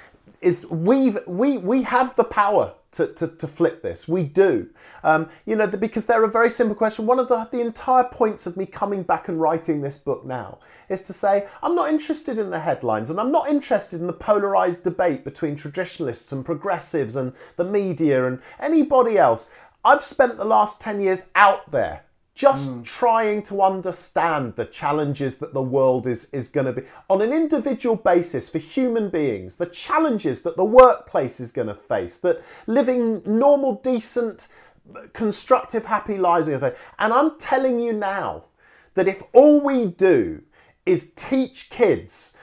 we have the power to flip this. We do. You know, because they're a very simple question. One of the entire points of me coming back and writing this book now is to say, I'm not interested in the headlines, and I'm not interested in the polarised debate between traditionalists and progressives and the media and anybody else. I've spent the last 10 years out there just trying to understand the challenges that the world is going to be on an individual basis for human beings, the challenges that the workplace is going to face, that living normal, decent, constructive, happy lives are going to face. And I'm telling you now that if all we do is teach kids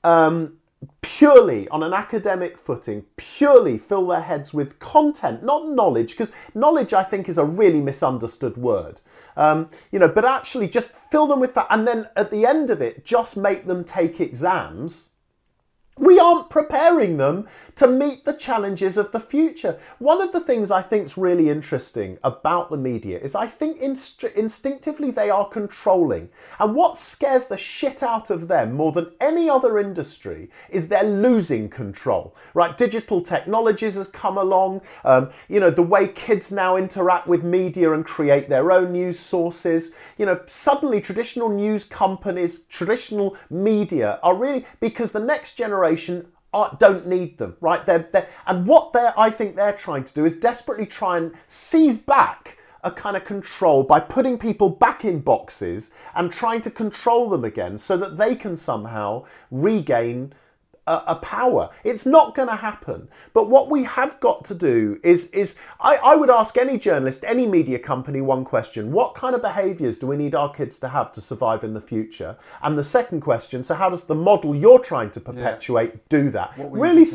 purely on an academic footing, purely fill their heads with content, not knowledge, because knowledge I think is a really misunderstood word. You know, but actually just fill them with that, and then at the end of it, just make them take exams. We aren't preparing them to meet the challenges of the future. One of the things I think is really interesting about the media is I think instinctively they are controlling. And what scares the shit out of them more than any other industry is they're losing control. Right? Digital technologies has come along. You know, the way kids now interact with media and create their own news sources. You know, suddenly traditional news companies, traditional media are really, because the next generation don't need them, right? And what I think they're trying to do is desperately try and seize back a kind of control by putting people back in boxes and trying to control them again so that they can somehow regain a power. It's not going to happen. But what we have got to do is I would ask any journalist, any media company one question: what kind of behaviours do we need our kids to have to survive in the future? And the second question, so how does the model you're trying to perpetuate do that? Really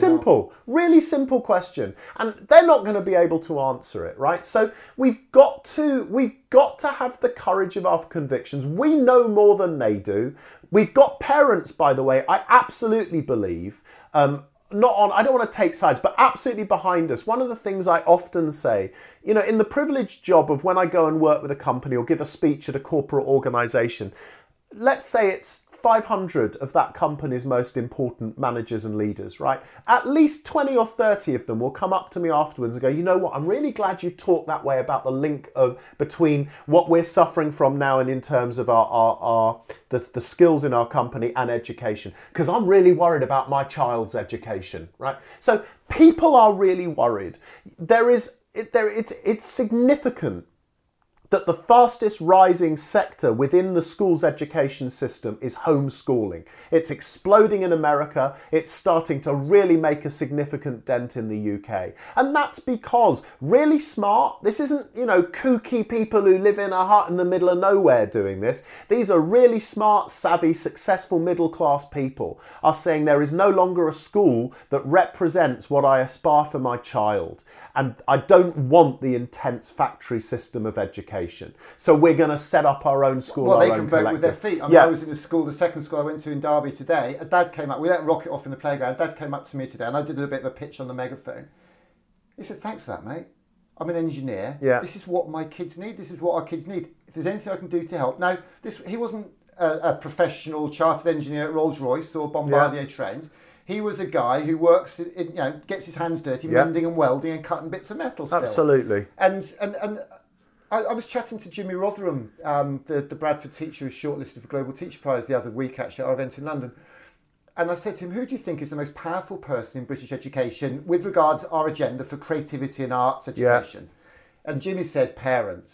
simple question. And they're not going to be able to answer it, right? So we've got to have the courage of our convictions. We know more than they do. We've got parents, by the way, I absolutely believe, I don't want to take sides, but absolutely behind us. One of the things I often say, you know, in the privileged job of when I go and work with a company or give a speech at a corporate organisation, let's say it's 500 of that company's most important managers and leaders, right? At least 20 or 30 of them will come up to me afterwards and go, you know what, I'm really glad you talked that way about the link between what we're suffering from now and in terms of the skills in our company and education, because I'm really worried about my child's education, right? So people are really worried. It's significant that the fastest rising sector within the school's education system is homeschooling. It's exploding in America. It's starting to really make a significant dent in the UK. And that's because really smart, this isn't, you know, kooky people who live in a hut in the middle of nowhere doing this. These are really smart, savvy, successful middle class people are saying there is no longer a school that represents what I aspire for my child. And I don't want the intense factory system of education. So we're going to set up our own school, well, our they own can vote collective. with their feet. I mean, I was in the second school I went to in Derby today. A dad came up, we let rocket off in the playground. Dad came up to me today and I did a little bit of a pitch on the megaphone. He said, thanks for that, mate. I'm an engineer. Yeah. This is what my kids need. This is what our kids need. If there's anything I can do to help. Now, he wasn't a professional chartered engineer at Rolls-Royce or Bombardier trains. He was a guy who works, gets his hands dirty, mending and welding and cutting bits of metal still. Absolutely. And I was chatting to Jimmy Rotherham, the Bradford teacher who's shortlisted for Global Teacher Prize the other week, actually, at our event in London. And I said to him, who do you think is the most powerful person in British education with regards to our agenda for creativity and arts education? And Jimmy said, parents.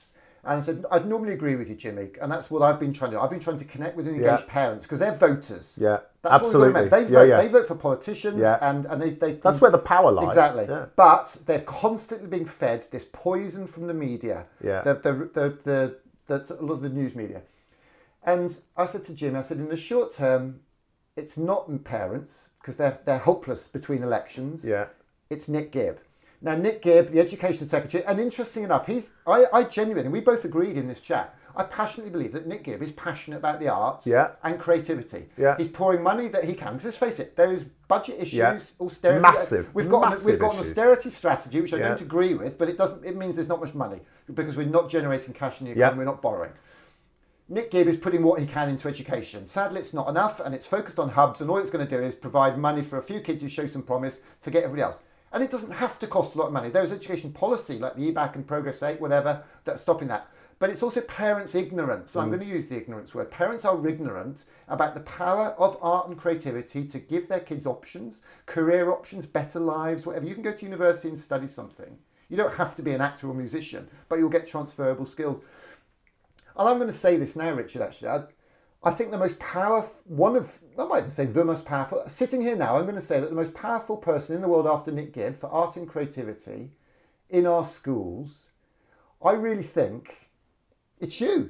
And I said, I'd normally agree with you, Jimmy, and that's what I've been trying to do. I've been trying to connect with and engage parents because they're voters. Yeah, that's absolutely. What we've got to make. They vote for politicians, and they that's where the power lies. Exactly. Yeah. But they're constantly being fed this poison from the media. Yeah. The a lot of the news media. And I said to Jimmy, I said, in the short term, it's not parents because they're hopeless between elections. Yeah. It's Nick Gibb. Now, Nick Gibb, the Education Secretary, and interesting enough, I genuinely, we both agreed in this chat, I passionately believe that Nick Gibb is passionate about the arts and creativity. Yeah. He's pouring money that he can. Because let's face it, there is budget issues, austerity. Massive. We've got an issues. austerity strategy, which I don't agree with, but it means there's not much money because we're not generating cash in the economy, we're not borrowing. Nick Gibb is putting what he can into education. Sadly, it's not enough, and it's focused on hubs, and all it's going to do is provide money for a few kids who show some promise, forget everybody else. And it doesn't have to cost a lot of money. There is education policy, like the EBAC and Progress 8, whatever, that's stopping that. But it's also parents' ignorance. I'm going to use the ignorance word. Parents are ignorant about the power of art and creativity to give their kids options, career options, better lives, whatever. You can go to university and study something. You don't have to be an actor or musician, but you'll get transferable skills. And I'm going to say this now, Richard, actually. I think the most powerful, I might even say the most powerful, sitting here now, I'm going to say that the most powerful person in the world after Nick Gibb for art and creativity in our schools, I really think it's you.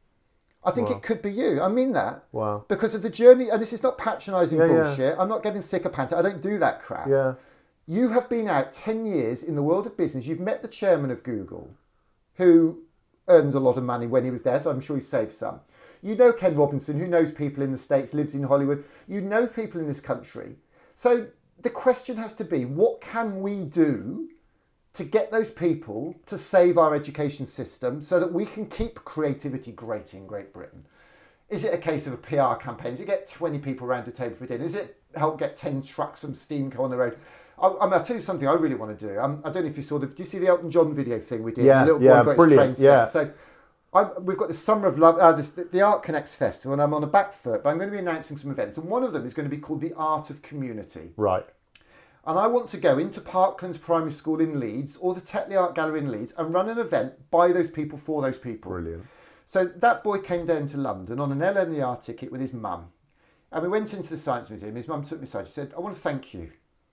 I think it could be you. I mean that. Wow. Because of the journey, and this is not patronising bullshit. I'm not getting sick of panto. I don't do that crap. Yeah. You have been out 10 years in the world of business. You've met the chairman of Google, who earns a lot of money when he was there, so I'm sure he saved some. You know Ken Robinson, who knows people in the States, lives in Hollywood. You know people in this country. So the question has to be, what can we do to get those people to save our education system so that we can keep creativity great in Great Britain? Is it a case of a PR campaign? Is it get 20 people around the table for dinner? Is it help get 10 trucks of steam go on the road? I'll tell you something I really want to do. I don't know if you saw did you see the Elton John video thing we did? Yeah, the little boy got brilliant. his train set. So we've got the Summer of Love, the Art Connects Festival, and I'm on a back foot, but I'm going to be announcing some events, and one of them is going to be called the Art of Community. Right. And I want to go into Parklands Primary School in Leeds or the Tetley Art Gallery in Leeds and run an event by those people for those people. Brilliant. So that boy came down to London on an LNER ticket with his mum, and we went into the Science Museum. His mum took me aside. She said, "I want to thank you.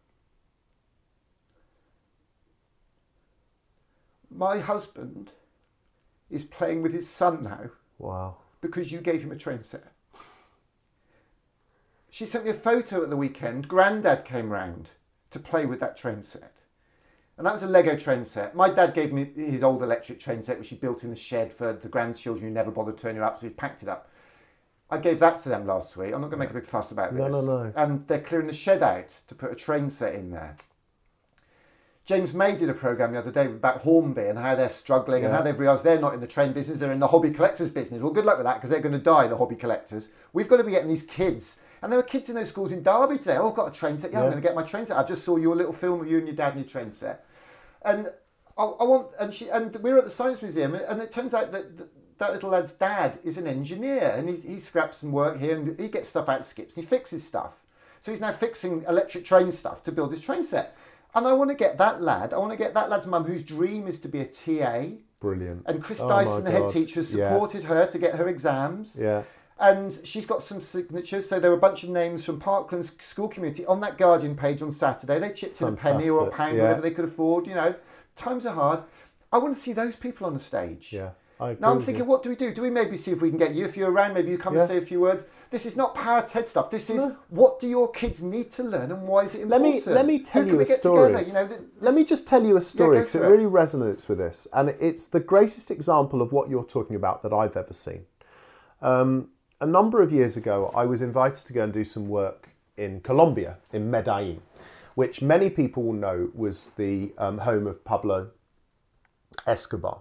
My husband is playing with his son now." Wow. "Because you gave him a train set." She sent me a photo at the weekend. Grandad came round to play with that train set. And that was a Lego train set. My dad gave me his old electric train set, which he built in the shed for the grandchildren who never bothered turning up, so he packed it up. I gave that to them last week. I'm not going to make a big fuss about this. No. And they're clearing the shed out to put a train set in there. James May did a programme the other day about Hornby and how they're struggling and how they've realised they're not in the train business, they're in the hobby collectors business. Well, good luck with that, because they're going to die, the hobby collectors. We've got to be getting these kids. And there were kids in those schools in Derby today. "Oh, I've got a train set. Yeah, I'm going to get my train set. I just saw your little film of you and your dad and your train set." And and we were at the Science Museum, and it turns out that little lad's dad is an engineer, and he scraps some work here, and he gets stuff out, skips, and he fixes stuff. So he's now fixing electric train stuff to build his train set. And I want to get that lad's mum, whose dream is to be a TA. Brilliant. And Chris Dyson, the head teacher, has supported her to get her exams. Yeah. And she's got some signatures. So there were a bunch of names from Parklands school community on that Guardian page on Saturday. They chipped in a penny or a pound, whatever they could afford. You know, times are hard. I want to see those people on the stage. Yeah. I agree now I'm with thinking, you. what do we do? Do we maybe see if we can get you, if you're around, maybe you come and say a few words? This is not power TED stuff. This is what do your kids need to learn and why is it important? Let me tell you a story. Let me just tell you a story because it really resonates with this. And it's the greatest example of what you're talking about that I've ever seen. A number of years ago, I was invited to go and do some work in Colombia, in Medellin, which many people will know was the home of Pablo Escobar.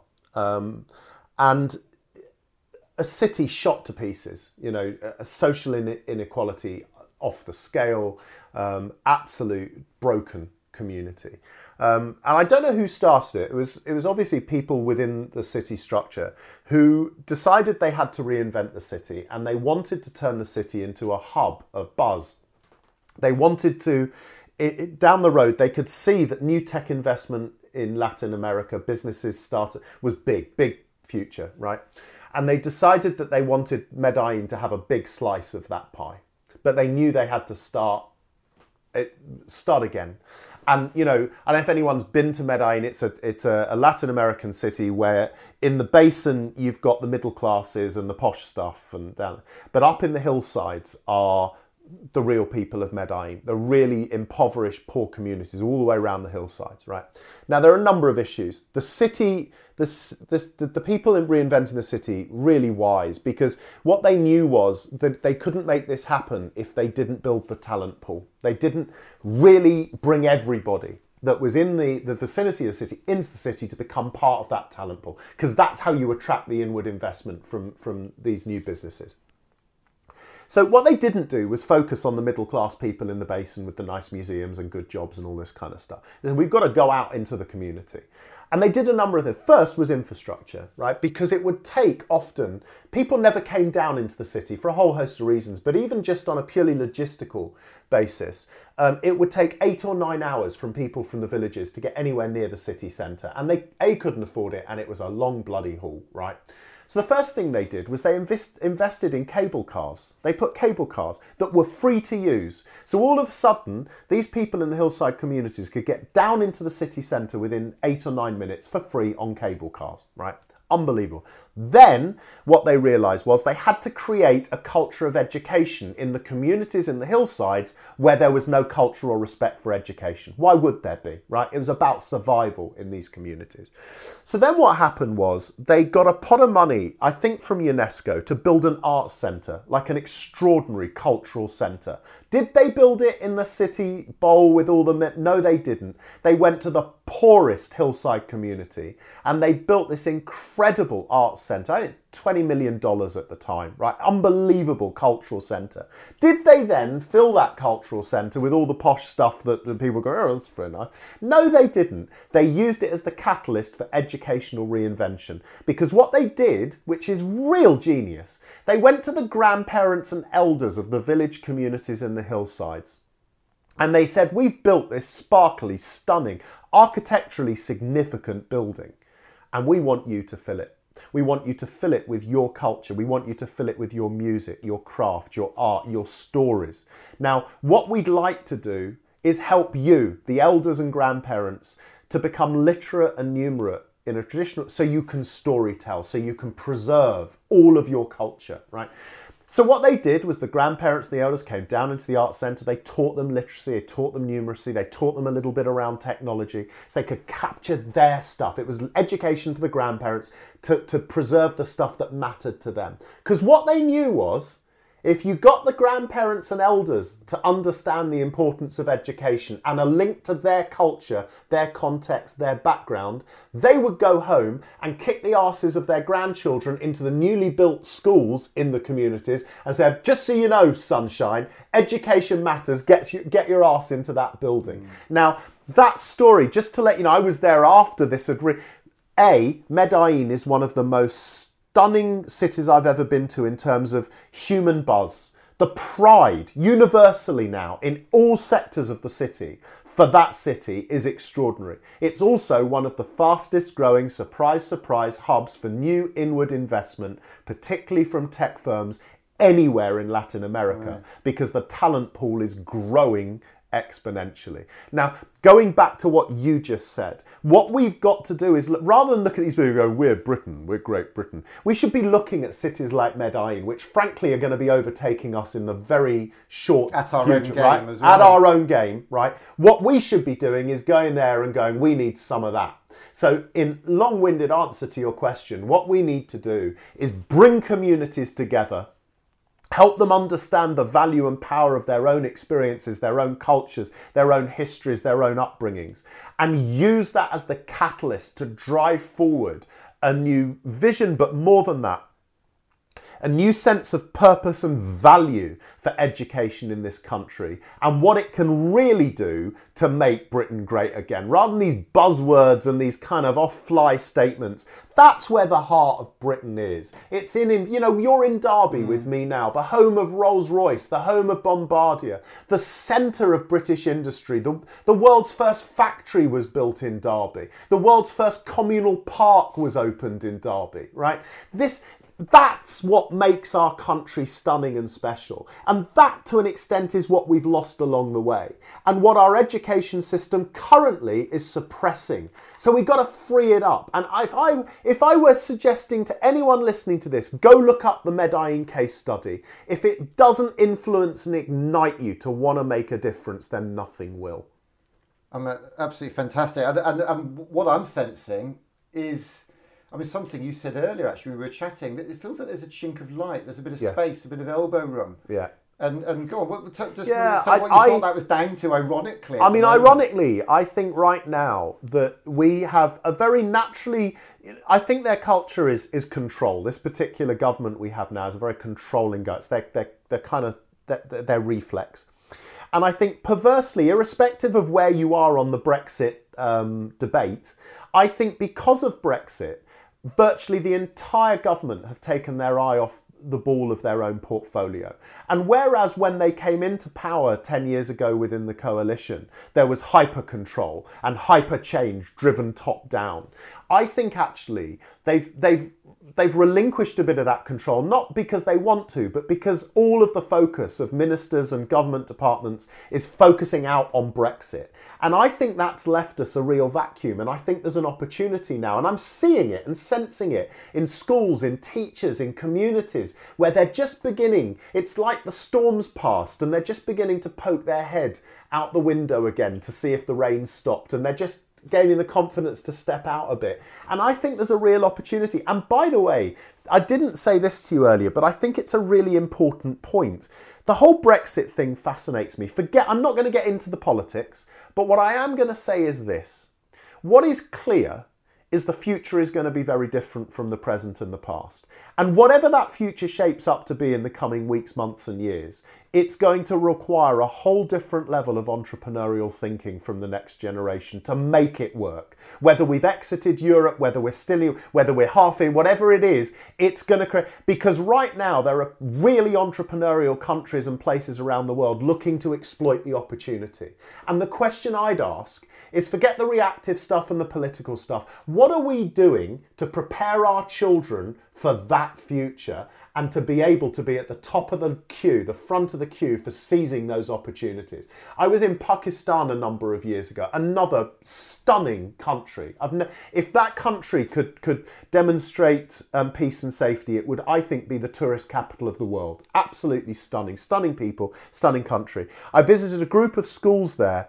And a city shot to pieces, you know, a social inequality off the scale, absolute broken community. And I don't know who started it. It was obviously people within the city structure who decided they had to reinvent the city, and they wanted to turn the city into a hub of buzz. They wanted to, down the road, they could see that new tech investment in Latin America, businesses started, was big future, right? And they decided that they wanted Medellin to have a big slice of that pie, but they knew they had to start again. And I don't know if anyone's been to Medellin. It's a Latin American city where in the basin you've got the middle classes and the posh stuff, but up in the hillsides are the real people of Medellin, the really impoverished, poor communities all the way around the hillsides, right? Now, there are a number of issues. The city, the people in reinventing the city, really wise, because what they knew was that they couldn't make this happen if they didn't build the talent pool. They didn't really bring everybody that was in the vicinity of the city into the city to become part of that talent pool, because that's how you attract the inward investment from these new businesses. So what they didn't do was focus on the middle class people in the basin with the nice museums and good jobs and all this kind of stuff. They said, we've got to go out into the community. And they did a number of things. First was infrastructure, right? Because it would take often, people never came down into the city for a whole host of reasons, but even just on a purely logistical basis, it would take 8 or 9 hours from people from the villages to get anywhere near the city centre. And they couldn't afford it, and it was a long bloody haul, right? So the first thing they did was they invested in cable cars. They put cable cars that were free to use. So all of a sudden, these people in the hillside communities could get down into the city centre within 8 or 9 minutes for free on cable cars, right? Unbelievable. Then what they realised was they had to create a culture of education in the communities in the hillsides where there was no culture or respect for education. Why would there be, right? It was about survival in these communities. So then what happened was they got a pot of money, I think from UNESCO, to build an arts centre, like an extraordinary cultural centre. Did they build it in the city bowl with all the... No, they didn't. They went to the poorest hillside community and they built this incredible arts centre. I think $20 million at the time, right? Unbelievable cultural centre. Did they then fill that cultural centre with all the posh stuff that people go, oh, that's very nice? No, they didn't. They used it as the catalyst for educational reinvention. Because what they did, which is real genius, they went to the grandparents and elders of the village communities in the hillsides. And they said, we've built this sparkly, stunning, architecturally significant building, and we want you to fill it. We want you to fill it with your culture. We want you to fill it with your music, your craft, your art, your stories. Now, what we'd like to do is help you, the elders and grandparents, to become literate and numerate in a traditional, so you can storytell, so you can preserve all of your culture, right? So what they did was the grandparents, the elders came down into the arts centre, they taught them literacy, they taught them numeracy, they taught them a little bit around technology so they could capture their stuff. It was education for the grandparents to preserve the stuff that mattered to them. Because what they knew was, if you got the grandparents and elders to understand the importance of education and a link to their culture, their context, their background, they would go home and kick the arses of their grandchildren into the newly built schools in the communities and say, just so you know, sunshine, education matters, get your arse into that building. Now, that story, just to let you know, I was there after this. Medellin is one of the most stunning cities I've ever been to in terms of human buzz. The pride, universally now, in all sectors of the city, for that city is extraordinary. It's also one of the fastest growing, surprise, surprise, hubs for new inward investment, particularly from tech firms anywhere in Latin America, because the talent pool is growing exponentially. Now, going back to what you just said, what we've got to do is, rather than look at these people and go, we're Britain, we're Great Britain, we should be looking at cities like Medellin, which frankly are going to be overtaking us in the very short future, right? At our own game, right? What we should be doing is going there and going, we need some of that. So in long-winded answer to your question, what we need to do is bring communities together, help them understand the value and power of their own experiences, their own cultures, their own histories, their own upbringings, and use that as the catalyst to drive forward a new vision, but more than that, a new sense of purpose and value for education in this country and what it can really do to make Britain great again. Rather than these buzzwords and these kind of off-fly statements, that's where the heart of Britain is. It's you're in Derby with me now, the home of Rolls-Royce, the home of Bombardier, the centre of British industry. The world's first factory was built in Derby. The world's first communal park was opened in Derby, right? That's what makes our country stunning and special. And that, to an extent, is what we've lost along the way. And what our education system currently is suppressing. So we've got to free it up. And if I were suggesting to anyone listening to this, go look up the Medellin case study. If it doesn't influence and ignite you to want to make a difference, then nothing will. Absolutely fantastic. And what I'm sensing is, something you said earlier, actually, we were chatting, that it feels like there's a chink of light, there's a bit of space, a bit of elbow room. Yeah. And go on, what you thought that was down to, ironically. Ironically, I think right now that we have a very naturally, I think their culture is control. This particular government we have now is a very controlling guy. It's their reflex. And I think perversely, irrespective of where you are on the Brexit debate, I think because of Brexit, virtually the entire government have taken their eye off the ball of their own portfolio. And whereas when they came into power 10 years ago within the coalition, there was hyper control and hyper change driven top down, I think actually they've relinquished a bit of that control, not because they want to, but because all of the focus of ministers and government departments is focusing out on Brexit. And I think that's left us a real vacuum. And I think there's an opportunity now, and I'm seeing it and sensing it in schools, in teachers, in communities, where they're just beginning. It's like the storm's passed and they're just beginning to poke their head out the window again to see if the rain stopped. And they're just gaining the confidence to step out a bit. And I think there's a real opportunity. And by the way, I didn't say this to you earlier, but I think it's a really important point. The whole Brexit thing fascinates me. I'm not going to get into the politics, but what I am going to say is this. What is clear is the future is going to be very different from the present and the past. And whatever that future shapes up to be in the coming weeks, months and years, it's going to require a whole different level of entrepreneurial thinking from the next generation to make it work. Whether we've exited Europe, whether we're half in, whatever it is, it's going to create... Because right now there are really entrepreneurial countries and places around the world looking to exploit the opportunity. And the question I'd ask is, forget the reactive stuff and the political stuff. What are we doing to prepare our children for that future and to be able to be at the top of the queue, the front of the queue for seizing those opportunities? I was in Pakistan a number of years ago, another stunning country. If that country could demonstrate peace and safety, it would, I think, be the tourist capital of the world. Absolutely stunning, stunning people, stunning country. I visited a group of schools there,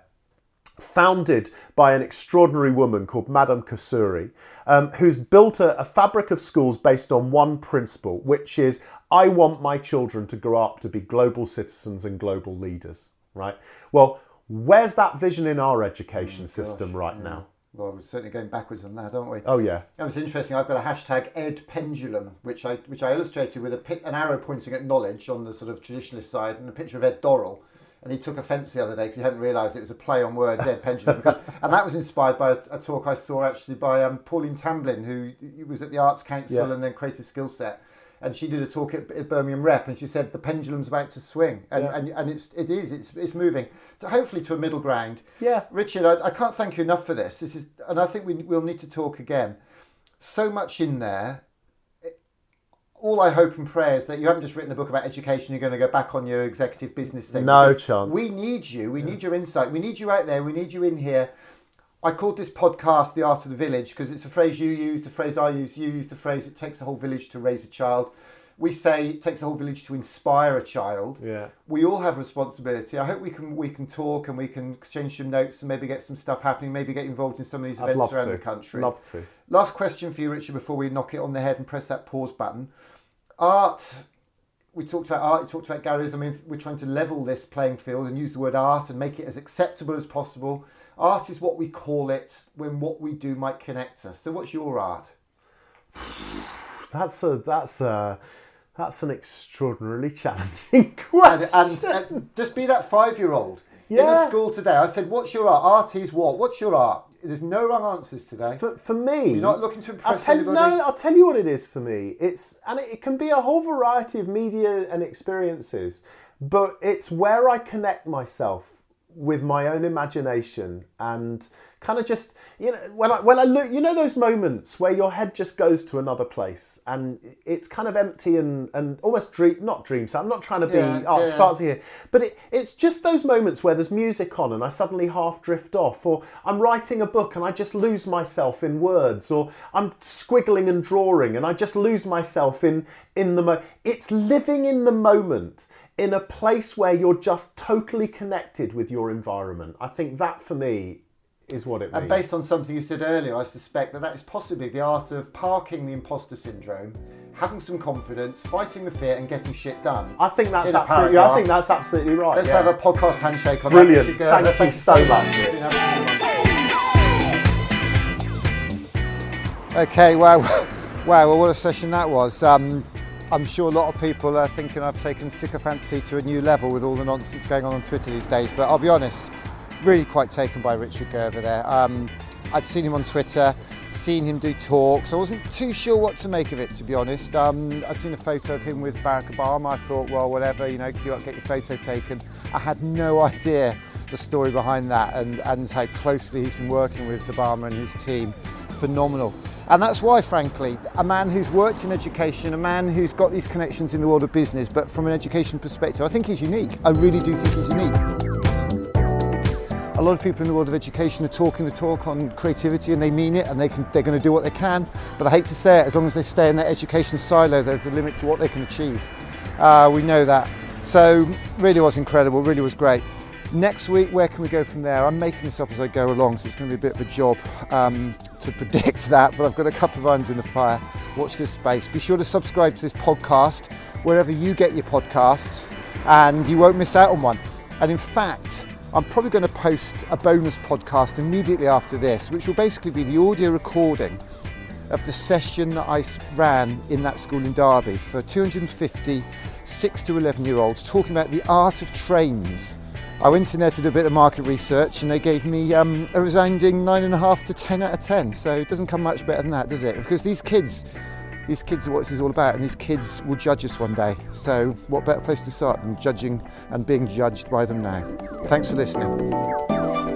founded by an extraordinary woman called Madame Kasuri, who's built a fabric of schools based on one principle, which is, I want my children to grow up to be global citizens and global leaders, right? Well, where's that vision in our education system right now? Well, we're certainly going backwards on that, aren't we? Oh, yeah. That was interesting. I've got a hashtag #EdPendulum, which I illustrated with an arrow pointing at knowledge on the sort of traditionalist side and a picture of Ed Dorrell. And he took offence the other day because he hadn't realised it was a play on words, Ed Pendulum. And that was inspired by a talk I saw actually by Pauline Tamblyn, who was at the Arts Council and then Creative Skill Set. And she did a talk at Birmingham Rep, and she said the pendulum's about to swing, and it's moving, hopefully to a middle ground. Yeah, Richard, I can't thank you enough for this. And I think we'll need to talk again. So much in there. All I hope and pray is that you haven't just written a book about education, you're going to go back on your executive business thing. No chance. We need you. We need your insight. We need you out there. We need you in here. I called this podcast The Art of the Village because it's a phrase you use, the phrase I use the phrase it takes a whole village to raise a child. We say it takes a whole village to inspire a child. Yeah. We all have responsibility. I hope we can talk and we can exchange some notes and maybe get some stuff happening, maybe get involved in some of these events around the country. Love to. Last question for you, Richard, before we knock it on the head and press that pause button. Art. We talked about art, you talked about galleries. I mean, we're trying to level this playing field and use the word art and make it as acceptable as possible. Art is what we call it when what we do might connect us. So what's your art? That's a That's an extraordinarily challenging question. And just be that 5-year-old in Yeah. a school today. I said, what's your art? Art is what? What's your art? There's no wrong answers today. For me, You're not looking to impress I'll anybody. tell you what it is for me. It can be a whole variety of media and experiences, but it's where I connect myself with my own imagination and kind of just, when I look, those moments where your head just goes to another place and it's kind of empty and almost not dream. So I'm not trying to be artsy fartsy here, but it's just those moments where there's music on and I suddenly half drift off, or I'm writing a book and I just lose myself in words, or I'm squiggling and drawing and I just lose myself in the it's living in the moment in a place where you're just totally connected with your environment. I think that for me is what it means. And based on something you said earlier, I suspect that is possibly the art of parking the imposter syndrome, having some confidence, fighting the fear and getting shit done. I think that's absolutely right. Let's have a podcast handshake on Brilliant. that. Thank you so much. Okay, wow, well, what a session that was. I'm sure a lot of people are thinking I've taken sycophancy to a new level with all the nonsense going on Twitter these days, but I'll be honest, really quite taken by Richard Gerver there. I'd seen him on Twitter, seen him do talks. I wasn't too sure what to make of it, to be honest. I'd seen a photo of him with Barack Obama. I thought, well, whatever, queue up, get your photo taken. I had no idea the story behind that and how closely he's been working with Obama and his team. Phenomenal. And that's why, frankly, a man who's worked in education, a man who's got these connections in the world of business, but from an education perspective, I think he's unique. I really do think he's unique. A lot of people in the world of education are talking the talk on creativity, and they mean it, and they're going to do what they can. But I hate to say it, as long as they stay in their education silo, there's a limit to what they can achieve. We know that. So really was incredible, really was great. Next week, where can we go from there? I'm making this up as I go along, so it's going to be a bit of a job to predict that, but I've got a couple of irons in the fire. Watch this space. Be sure to subscribe to this podcast wherever you get your podcasts, and you won't miss out on one. And in fact, I'm probably going to post a bonus podcast immediately after this, which will basically be the audio recording of the session that I ran in that school in Derby for 250 6 to 11-year-olds talking about the art of trains. I went in there to do a bit of market research and they gave me a resounding 9.5 to 10 out of 10. So it doesn't come much better than that, does it? Because these kids are what this is all about, and these kids will judge us one day. So what better place to start than judging and being judged by them now? Thanks for listening.